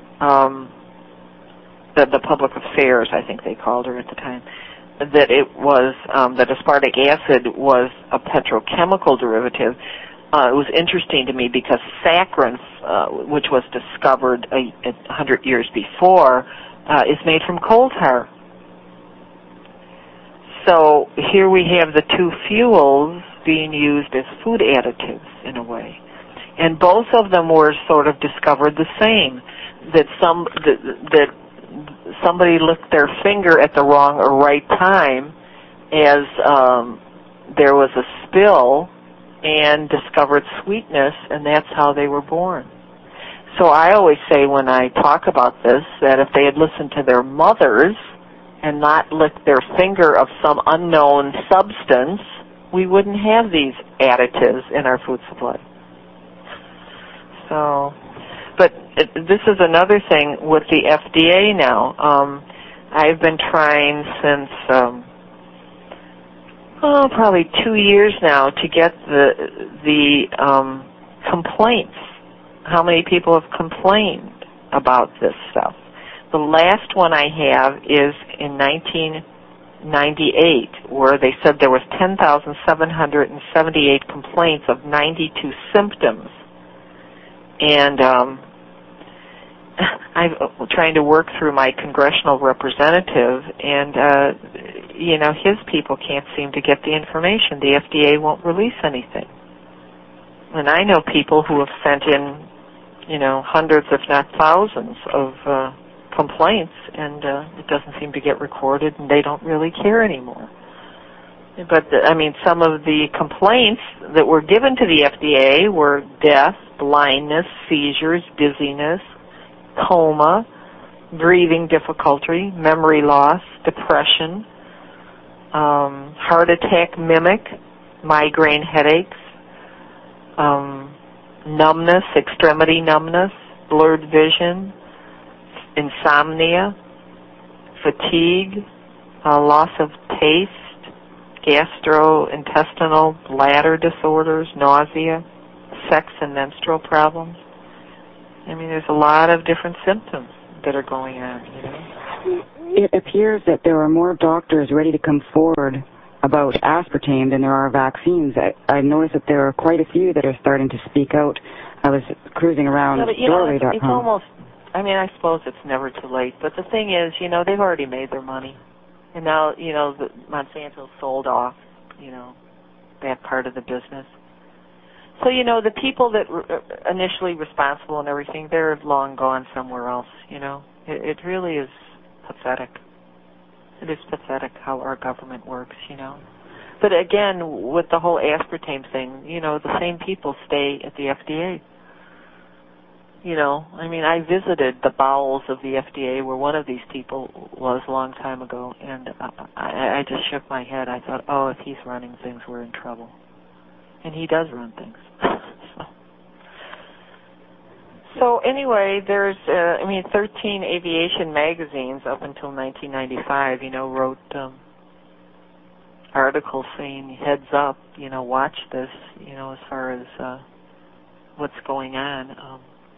the public affairs, I think they called her at the time, that it was that aspartic acid was a petrochemical derivative. It was interesting to me because saccharin, which was discovered 100 years before, is made from coal tar. So here we have the 2 fuels being used as food additives in a way, and both of them were sort of discovered the same. That somebody licked their finger at the wrong or right time as there was a spill and discovered sweetness, and that's how they were born. So I always say when I talk about this that if they had listened to their mothers and not licked their finger of some unknown substance, we wouldn't have these additives in our food supply. So... But this is another thing with the FDA now. I've been trying since probably 2 years now to get the complaints. How many people have complained about this stuff? The last one I have is in 1998, where they said there was 10,778 complaints of 92 symptoms. And I'm trying to work through my congressional representative, and, his people can't seem to get the information. The FDA won't release anything. And I know people who have sent in, hundreds, if not thousands, of complaints, and it doesn't seem to get recorded, and they don't really care anymore. But, some of the complaints that were given to the FDA were death, blindness, seizures, dizziness, coma, breathing difficulty, memory loss, depression, heart attack mimic, migraine headaches, numbness, extremity numbness, blurred vision, insomnia, fatigue, loss of taste, gastrointestinal bladder disorders, nausea, sex and menstrual problems. I mean, there's a lot of different symptoms that are going on, you know. It appears that there are more doctors ready to come forward about aspartame than there are vaccines. I noticed that there are quite a few that are starting to speak out. I was cruising around doorway.com. It's almost, I mean, I suppose it's never too late, but the thing is, you know, they've already made their money. And now, you know, Monsanto sold off, you know, that part of the business. So, you know, the people that were initially responsible and everything, they're long gone somewhere else, you know. It really is pathetic. It is pathetic how our government works, you know. But again, with the whole aspartame thing, you know, the same people stay at the FDA. You know, I mean, I visited the bowels of the FDA where one of these people was a long time ago, and I just shook my head. I thought, oh, if he's running things, we're in trouble. And he does run things. So anyway, there's, 13 aviation magazines up until 1995, you know, wrote articles saying, heads up, you know, watch this, you know, as far as what's going on.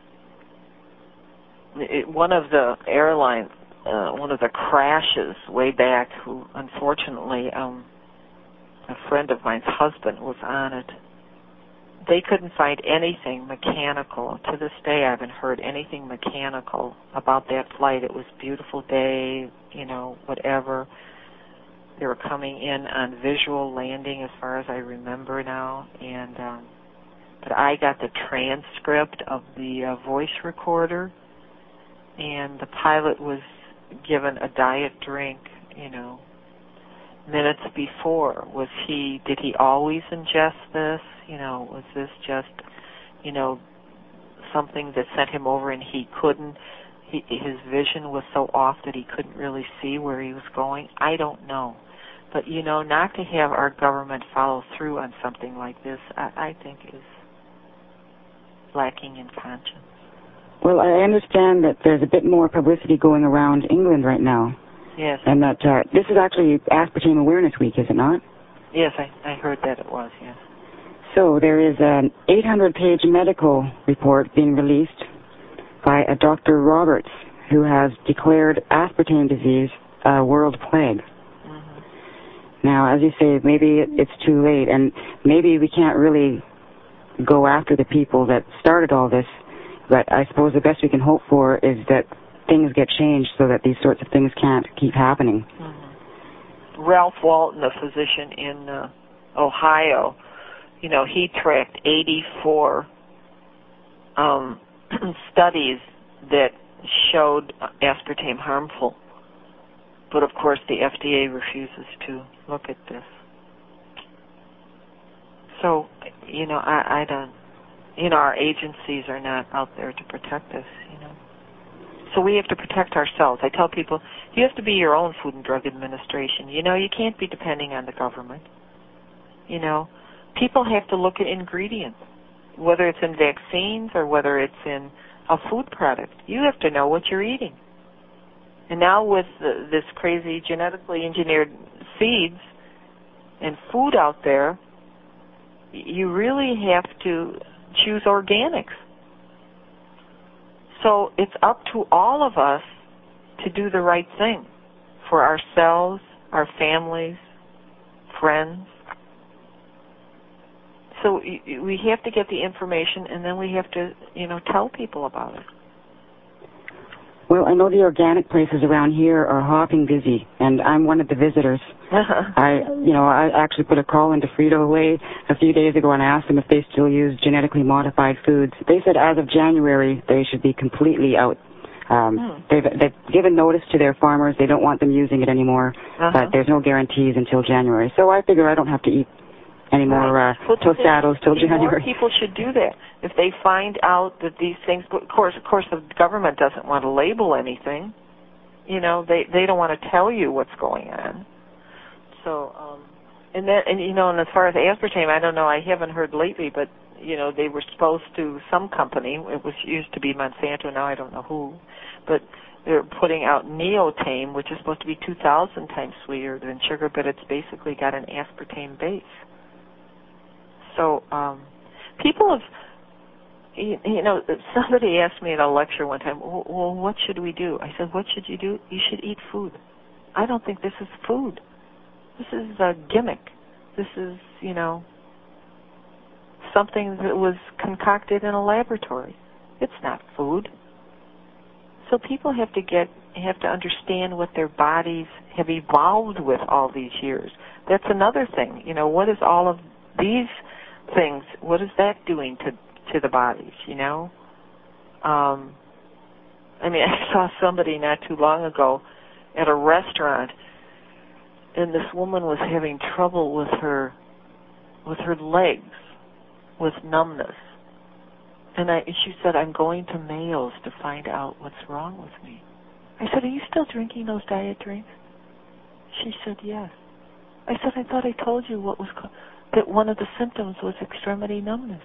One of the airlines, one of the crashes way back, who unfortunately, a friend of mine's husband was on it. They couldn't find anything mechanical. To this day, I haven't heard anything mechanical about that flight. It was a beautiful day, you know, whatever. They were coming in on visual landing as far as I remember now. And but I got the transcript of the voice recorder, and the pilot was given a diet drink, you know, minutes before. Did he always ingest this? You know, was this just, you know, something that sent him over and he couldn't, his vision was so off that he couldn't really see where he was going? I don't know. But, you know, not to have our government follow through on something like this, I think is lacking in conscience. Well, I understand that there's a bit more publicity going around England right now. Yes. And that this is actually Aspartame Awareness Week, is it not? Yes, I heard that it was, yes. So there is an 800-page medical report being released by a Dr. Roberts, who has declared aspartame disease a world plague. Mm-hmm. Now, as you say, maybe it's too late, and maybe we can't really go after the people that started all this, but I suppose the best we can hope for is that things get changed so that these sorts of things can't keep happening. Mm-hmm. Ralph Walton, a physician in Ohio, you know, he tracked 84 studies that showed aspartame harmful. But, of course, the FDA refuses to look at this. So, you know, I don't, you know, our agencies are not out there to protect us, you know. So we have to protect ourselves. I tell people, you have to be your own Food and Drug Administration. You know, you can't be depending on the government. You know, people have to look at ingredients, whether it's in vaccines or whether it's in a food product. You have to know what you're eating. And now with this crazy genetically engineered seeds and food out there, you really have to choose organics. So it's up to all of us to do the right thing for ourselves, our families, friends. So we have to get the information, and then we have to, you know, tell people about it. Well, I know the organic places around here are hopping busy, and I'm one of the visitors. I actually put a call into Frito-Lay a few days ago and asked them if they still use genetically modified foods. They said as of January they should be completely out. They've given notice to their farmers. They don't want them using it anymore, but there's no guarantees until January. So I figure I don't have to eat any more tostados till January. More people should do that. If they find out that these things, but of course, the government doesn't want to label anything. You know, they don't want to tell you what's going on. So, and as far as aspartame, I don't know. I haven't heard lately, but they were supposed to, some company, used to be Monsanto, now I don't know who, but they're putting out Neotame, which is supposed to be 2,000 times sweeter than sugar, but it's basically got an aspartame base. So people have, somebody asked me at a lecture one time, well, what should we do? I said, what should you do? You should eat food. I don't think this is food. This is a gimmick. This is, something that was concocted in a laboratory. It's not food. So people have to understand what their bodies have evolved with all these years. That's another thing. What is all of these things? What is that doing to the bodies? I saw somebody not too long ago at a restaurant, and this woman was having trouble with her legs, with numbness. And she said, I'm going to Mayo's to find out what's wrong with me. I said, are you still drinking those diet drinks? She said, yes. I said, I thought I told you that one of the symptoms was extremity numbness.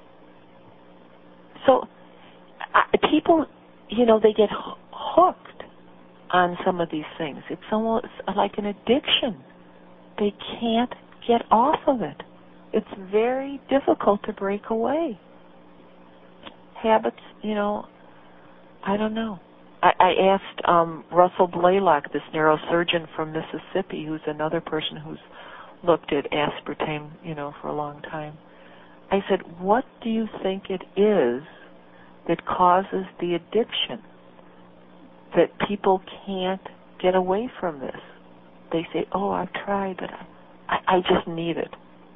So people, they get hooked on some of these things. It's almost like an addiction. They can't get off of it. It's very difficult to break away. Habits, I don't know. I asked Russell Blaylock, this neurosurgeon from Mississippi, who's another person who's looked at aspartame, for a long time. I said, what do you think it is that causes the addiction, that people can't get away from this? They say, oh, I've tried, but I just need it.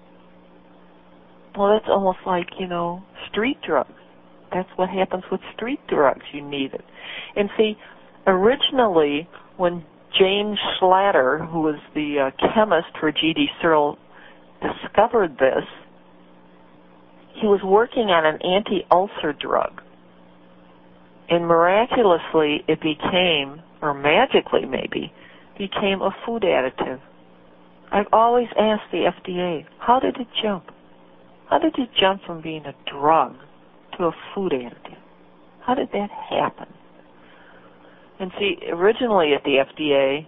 Well, that's almost like, street drugs. That's what happens with street drugs. You need it. And see, originally, when James Schlatter, who was the chemist for G.D. Searle, discovered this, he was working on an anti-ulcer drug. And miraculously, it became, or magically maybe, became a food additive. I've always asked the FDA, how did it jump? How did it jump from being a drug to a food additive? How did that happen? And see, originally at the FDA,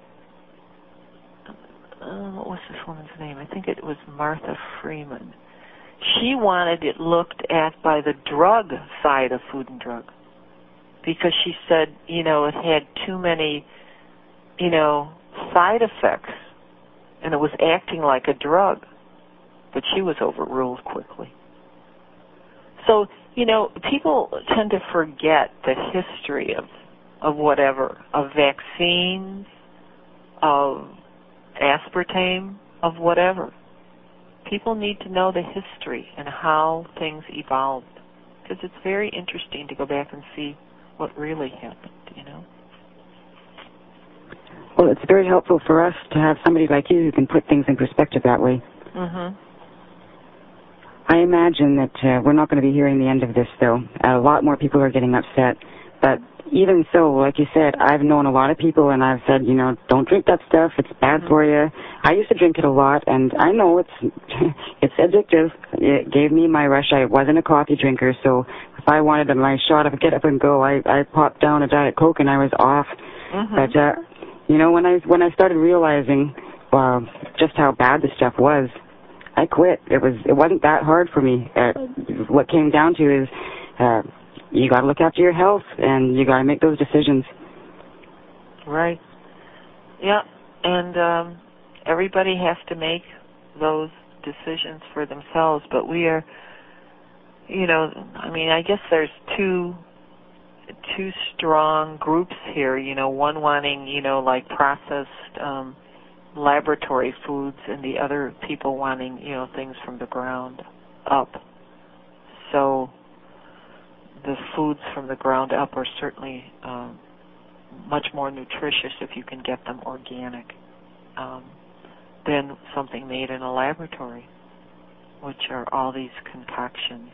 what was this woman's name? I think it was Martha Freeman. She wanted it looked at by the drug side of Food and Drug, because she said, it had too many, side effects, and it was acting like a drug. But she was overruled quickly. So, people tend to forget the history of whatever, of vaccines, of aspartame, of whatever. People need to know the history and how things evolved, because it's very interesting to go back and see what really happened, Well, it's very helpful for us to have somebody like you who can put things in perspective that way. Mm-hmm. I imagine that we're not going to be hearing the end of this, though. A lot more people are getting upset. But even so, like you said, I've known a lot of people, and I've said, don't drink that stuff. It's bad for you. I used to drink it a lot, and I know it's addictive. It gave me my rush. I wasn't a coffee drinker, so if I wanted a nice shot of get up and go, I popped down a Diet Coke, and I was off. Mm-hmm. But, when I started realizing just how bad the stuff was, I quit. It wasn't that hard for me. What came down to is you got to look after your health, and you got to make those decisions. Right. Yeah, and everybody has to make those decisions for themselves. But we are, I guess there's two strong groups here. One wanting, like processed laboratory foods, and the other people wanting, things from the ground up. So the foods from the ground up are certainly much more nutritious if you can get them organic than something made in a laboratory. which are all these concoctions,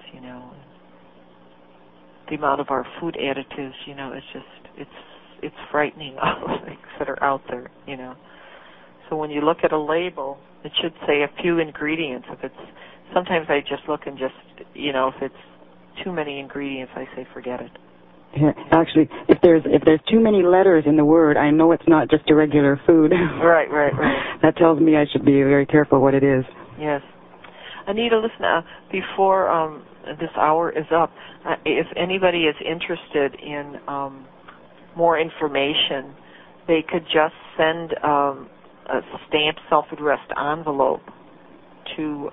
The amount of our food additives, it's frightening, all the things that are out there, So when you look at a label, it should say a few ingredients. Sometimes I just look and if it's too many ingredients, I say forget it. Yeah, actually, if there's too many letters in the word, I know it's not just a regular food. Right. That tells me I should be very careful what it is. Yes. Anita, listen, before this hour is up, if anybody is interested in more information, they could just send a stamped self-addressed envelope to,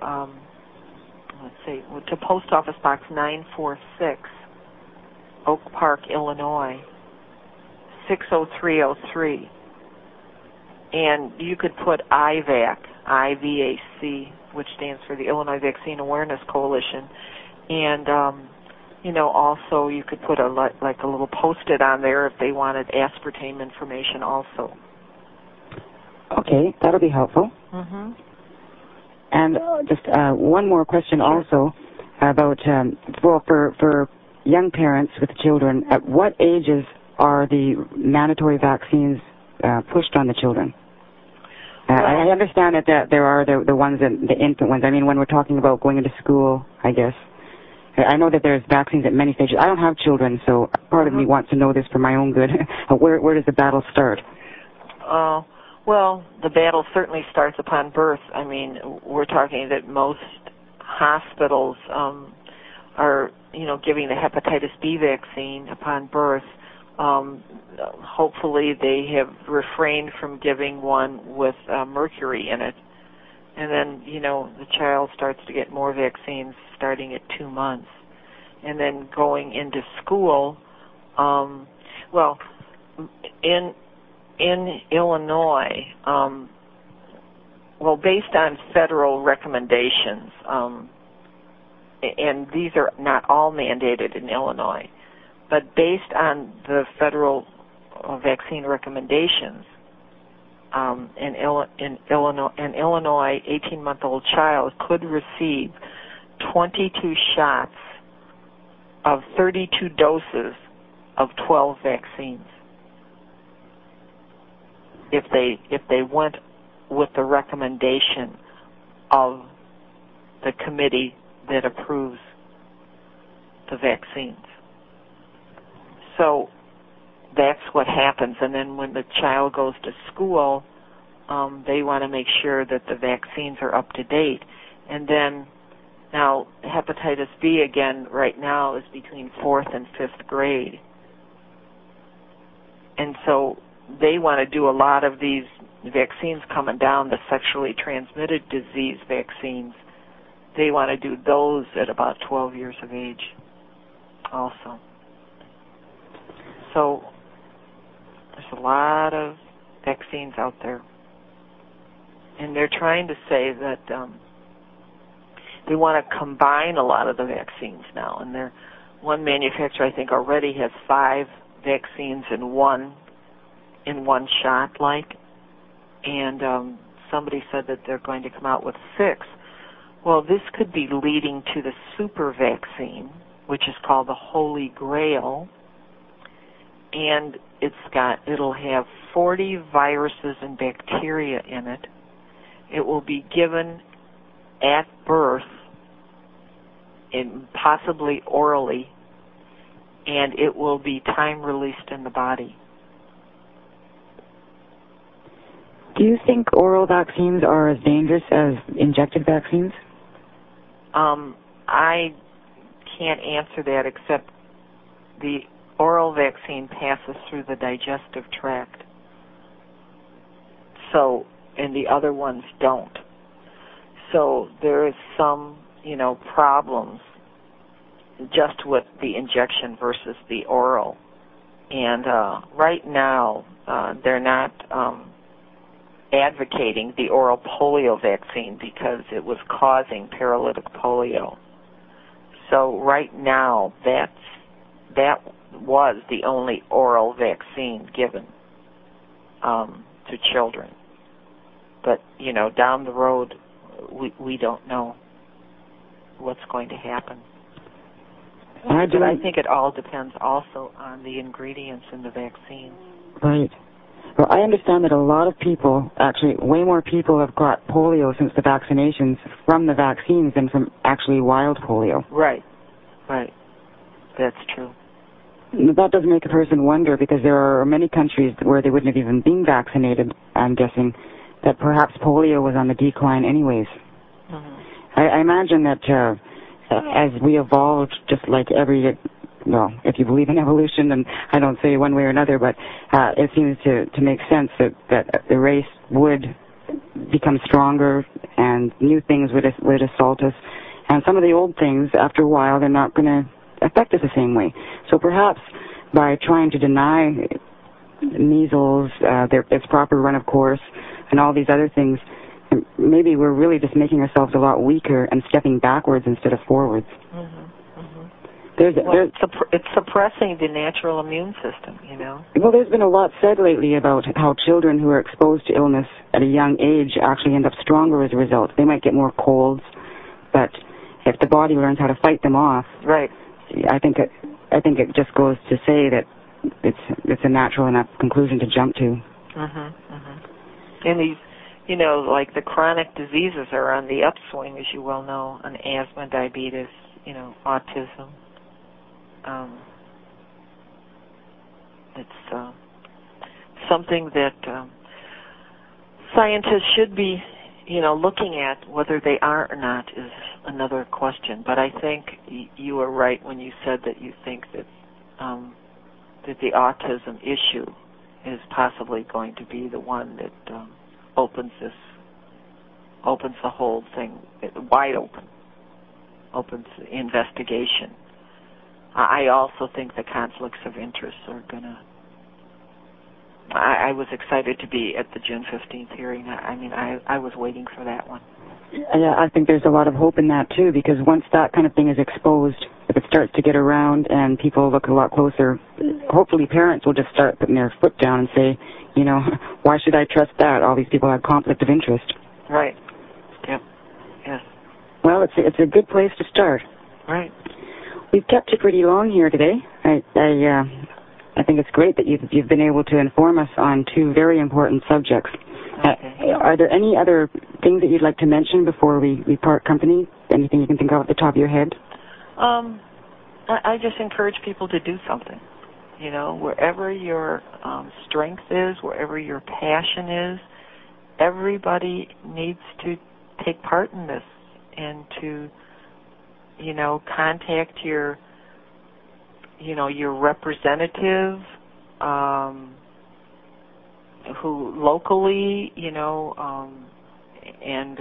to Post Office Box 946, Oak Park, Illinois, 60303. And you could put IVAC, IVAC, which stands for the Illinois Vaccine Awareness Coalition. And, also you could put a little post-it on there if they wanted aspartame information also. Okay, that'll be helpful. Mm-hmm. And just one more question also about, for young parents with children, at what ages are the mandatory vaccines pushed on the children? I understand that there are the ones, the infant ones. I mean, when we're talking about going into school, I guess. I know that there's vaccines at many stages. I don't have children, so part of me wants to know this for my own good. Where does the battle start? Well, the battle certainly starts upon birth. I mean, we're talking that most hospitals are, giving the hepatitis B vaccine upon birth. Hopefully they have refrained from giving one with mercury in it. And then, the child starts to get more vaccines starting at 2 months. And then going into school, in Illinois, based on federal recommendations, and these are not all mandated in Illinois, but based on the federal vaccine recommendations, an Illinois 18-month-old child could receive 22 shots of 32 doses of 12 vaccines if they went with the recommendation of the committee that approves the vaccines. So that's what happens. And then when the child goes to school, they want to make sure that the vaccines are up to date. And then now hepatitis B, again, right now is between 4th and 5th grade. And so they want to do a lot of these vaccines coming down, the sexually transmitted disease vaccines. They want to do those at about 12 years of age also. So there's a lot of vaccines out there. And they're trying to say that they want to combine a lot of the vaccines now. And one manufacturer, I think, already has 5 vaccines in one shot, and somebody said that they're going to come out with 6. Well, this could be leading to the super vaccine, which is called the Holy Grail, and it'll have 40 viruses and bacteria in it. It will be given at birth, and possibly orally, and it will be time released in the body. Do you think oral vaccines are as dangerous as injected vaccines? I can't answer that, except the oral vaccine passes through the digestive tract. So, and the other ones don't. So there is some, problems just with the injection versus the oral. And right now, they're not advocating the oral polio vaccine because it was causing paralytic polio. So right now, that was the only oral vaccine given to children. But, down the road, we don't know. what's going to happen. But I think it all depends also on the ingredients in the vaccine. Right. Well, I understand that a lot of people, actually way more people, have got polio since the vaccinations from the vaccines than from actually wild polio. Right. That's true. That does make a person wonder, because there are many countries where they wouldn't have even been vaccinated, I'm guessing, that perhaps polio was on the decline anyways. Mm-hmm. I imagine that as we evolved, just like if you believe in evolution, and I don't say one way or another, but it seems to make sense that the race would become stronger and new things would assault us. And some of the old things, after a while, they're not going to affect us the same way. So perhaps by trying to deny measles its proper run of course and all these other things, maybe we're really just making ourselves a lot weaker and stepping backwards instead of forwards. Mm-hmm. Mm-hmm. It's suppressing the natural immune system, you know. Well, there's been a lot said lately about how children who are exposed to illness at a young age actually end up stronger as a result. They might get more colds, but if the body learns how to fight them off, right. I think it just goes to say that it's a natural enough conclusion to jump to. Mm-hmm. Mm-hmm. And these, like the chronic diseases are on the upswing, as you well know, on asthma, diabetes, autism. It's something that scientists should be, looking at. Whether they are or not is another question. But I think you were right when you said that you think that that the autism issue is possibly going to be the one that opens the whole thing wide open, opens the investigation. I also think the conflicts of interest are going to... I was excited to be at the June 15th hearing. I was waiting for that one. Yeah, I think there's a lot of hope in that, too, because once that kind of thing is exposed, if it starts to get around and people look a lot closer, hopefully parents will just start putting their foot down and say, why should I trust that? All these people have conflict of interest. Right. Yep. Yes. Well, it's a good place to start. Right. We've kept you pretty long here today. I think it's great that you've been able to inform us on two very important subjects. Okay. Are there any other things that you'd like to mention before we part company? Anything you can think of at the top of your head? I just encourage people to do something. Wherever your strength is, wherever your passion is, everybody needs to take part in this and to, contact your representative, who locally, and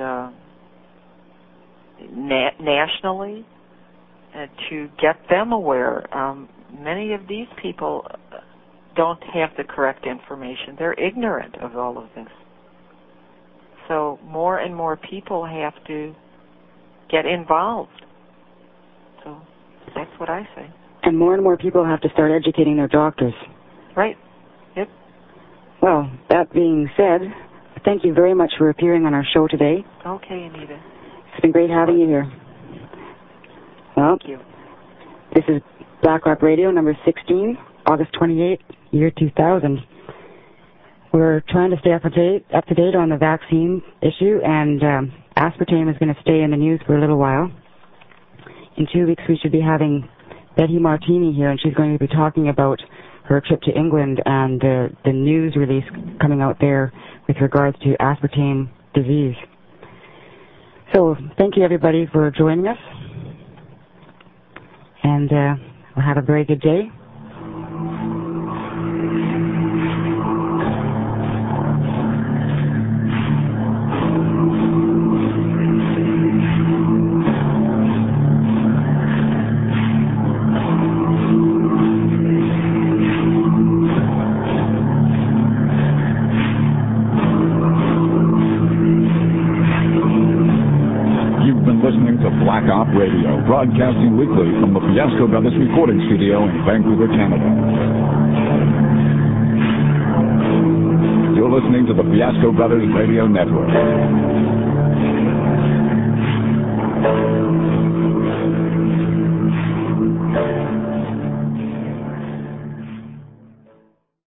nationally, to get them aware. Many of these people don't have the correct information. They're ignorant of all of this. So more and more people have to get involved. So that's what I say. And more people have to start educating their doctors. Right. Yep. Well, that being said, thank you very much for appearing on our show today. Okay, Anita. It's been great having you here. Well, thank you. This is Black Rock Radio number 16, August 28th, year 2000. We're trying to stay up to date on the vaccine issue, and aspartame is going to stay in the news for a little while. In 2 weeks, we should be having Betty Martini here, and she's going to be talking about her trip to England and the news release coming out there with regards to aspartame disease. So thank you, everybody, for joining us, and we'll have a very good day. Black Op Radio, broadcasting weekly from the Fiasco Brothers recording studio in Vancouver, Canada. You're listening to the Fiasco Brothers Radio Network.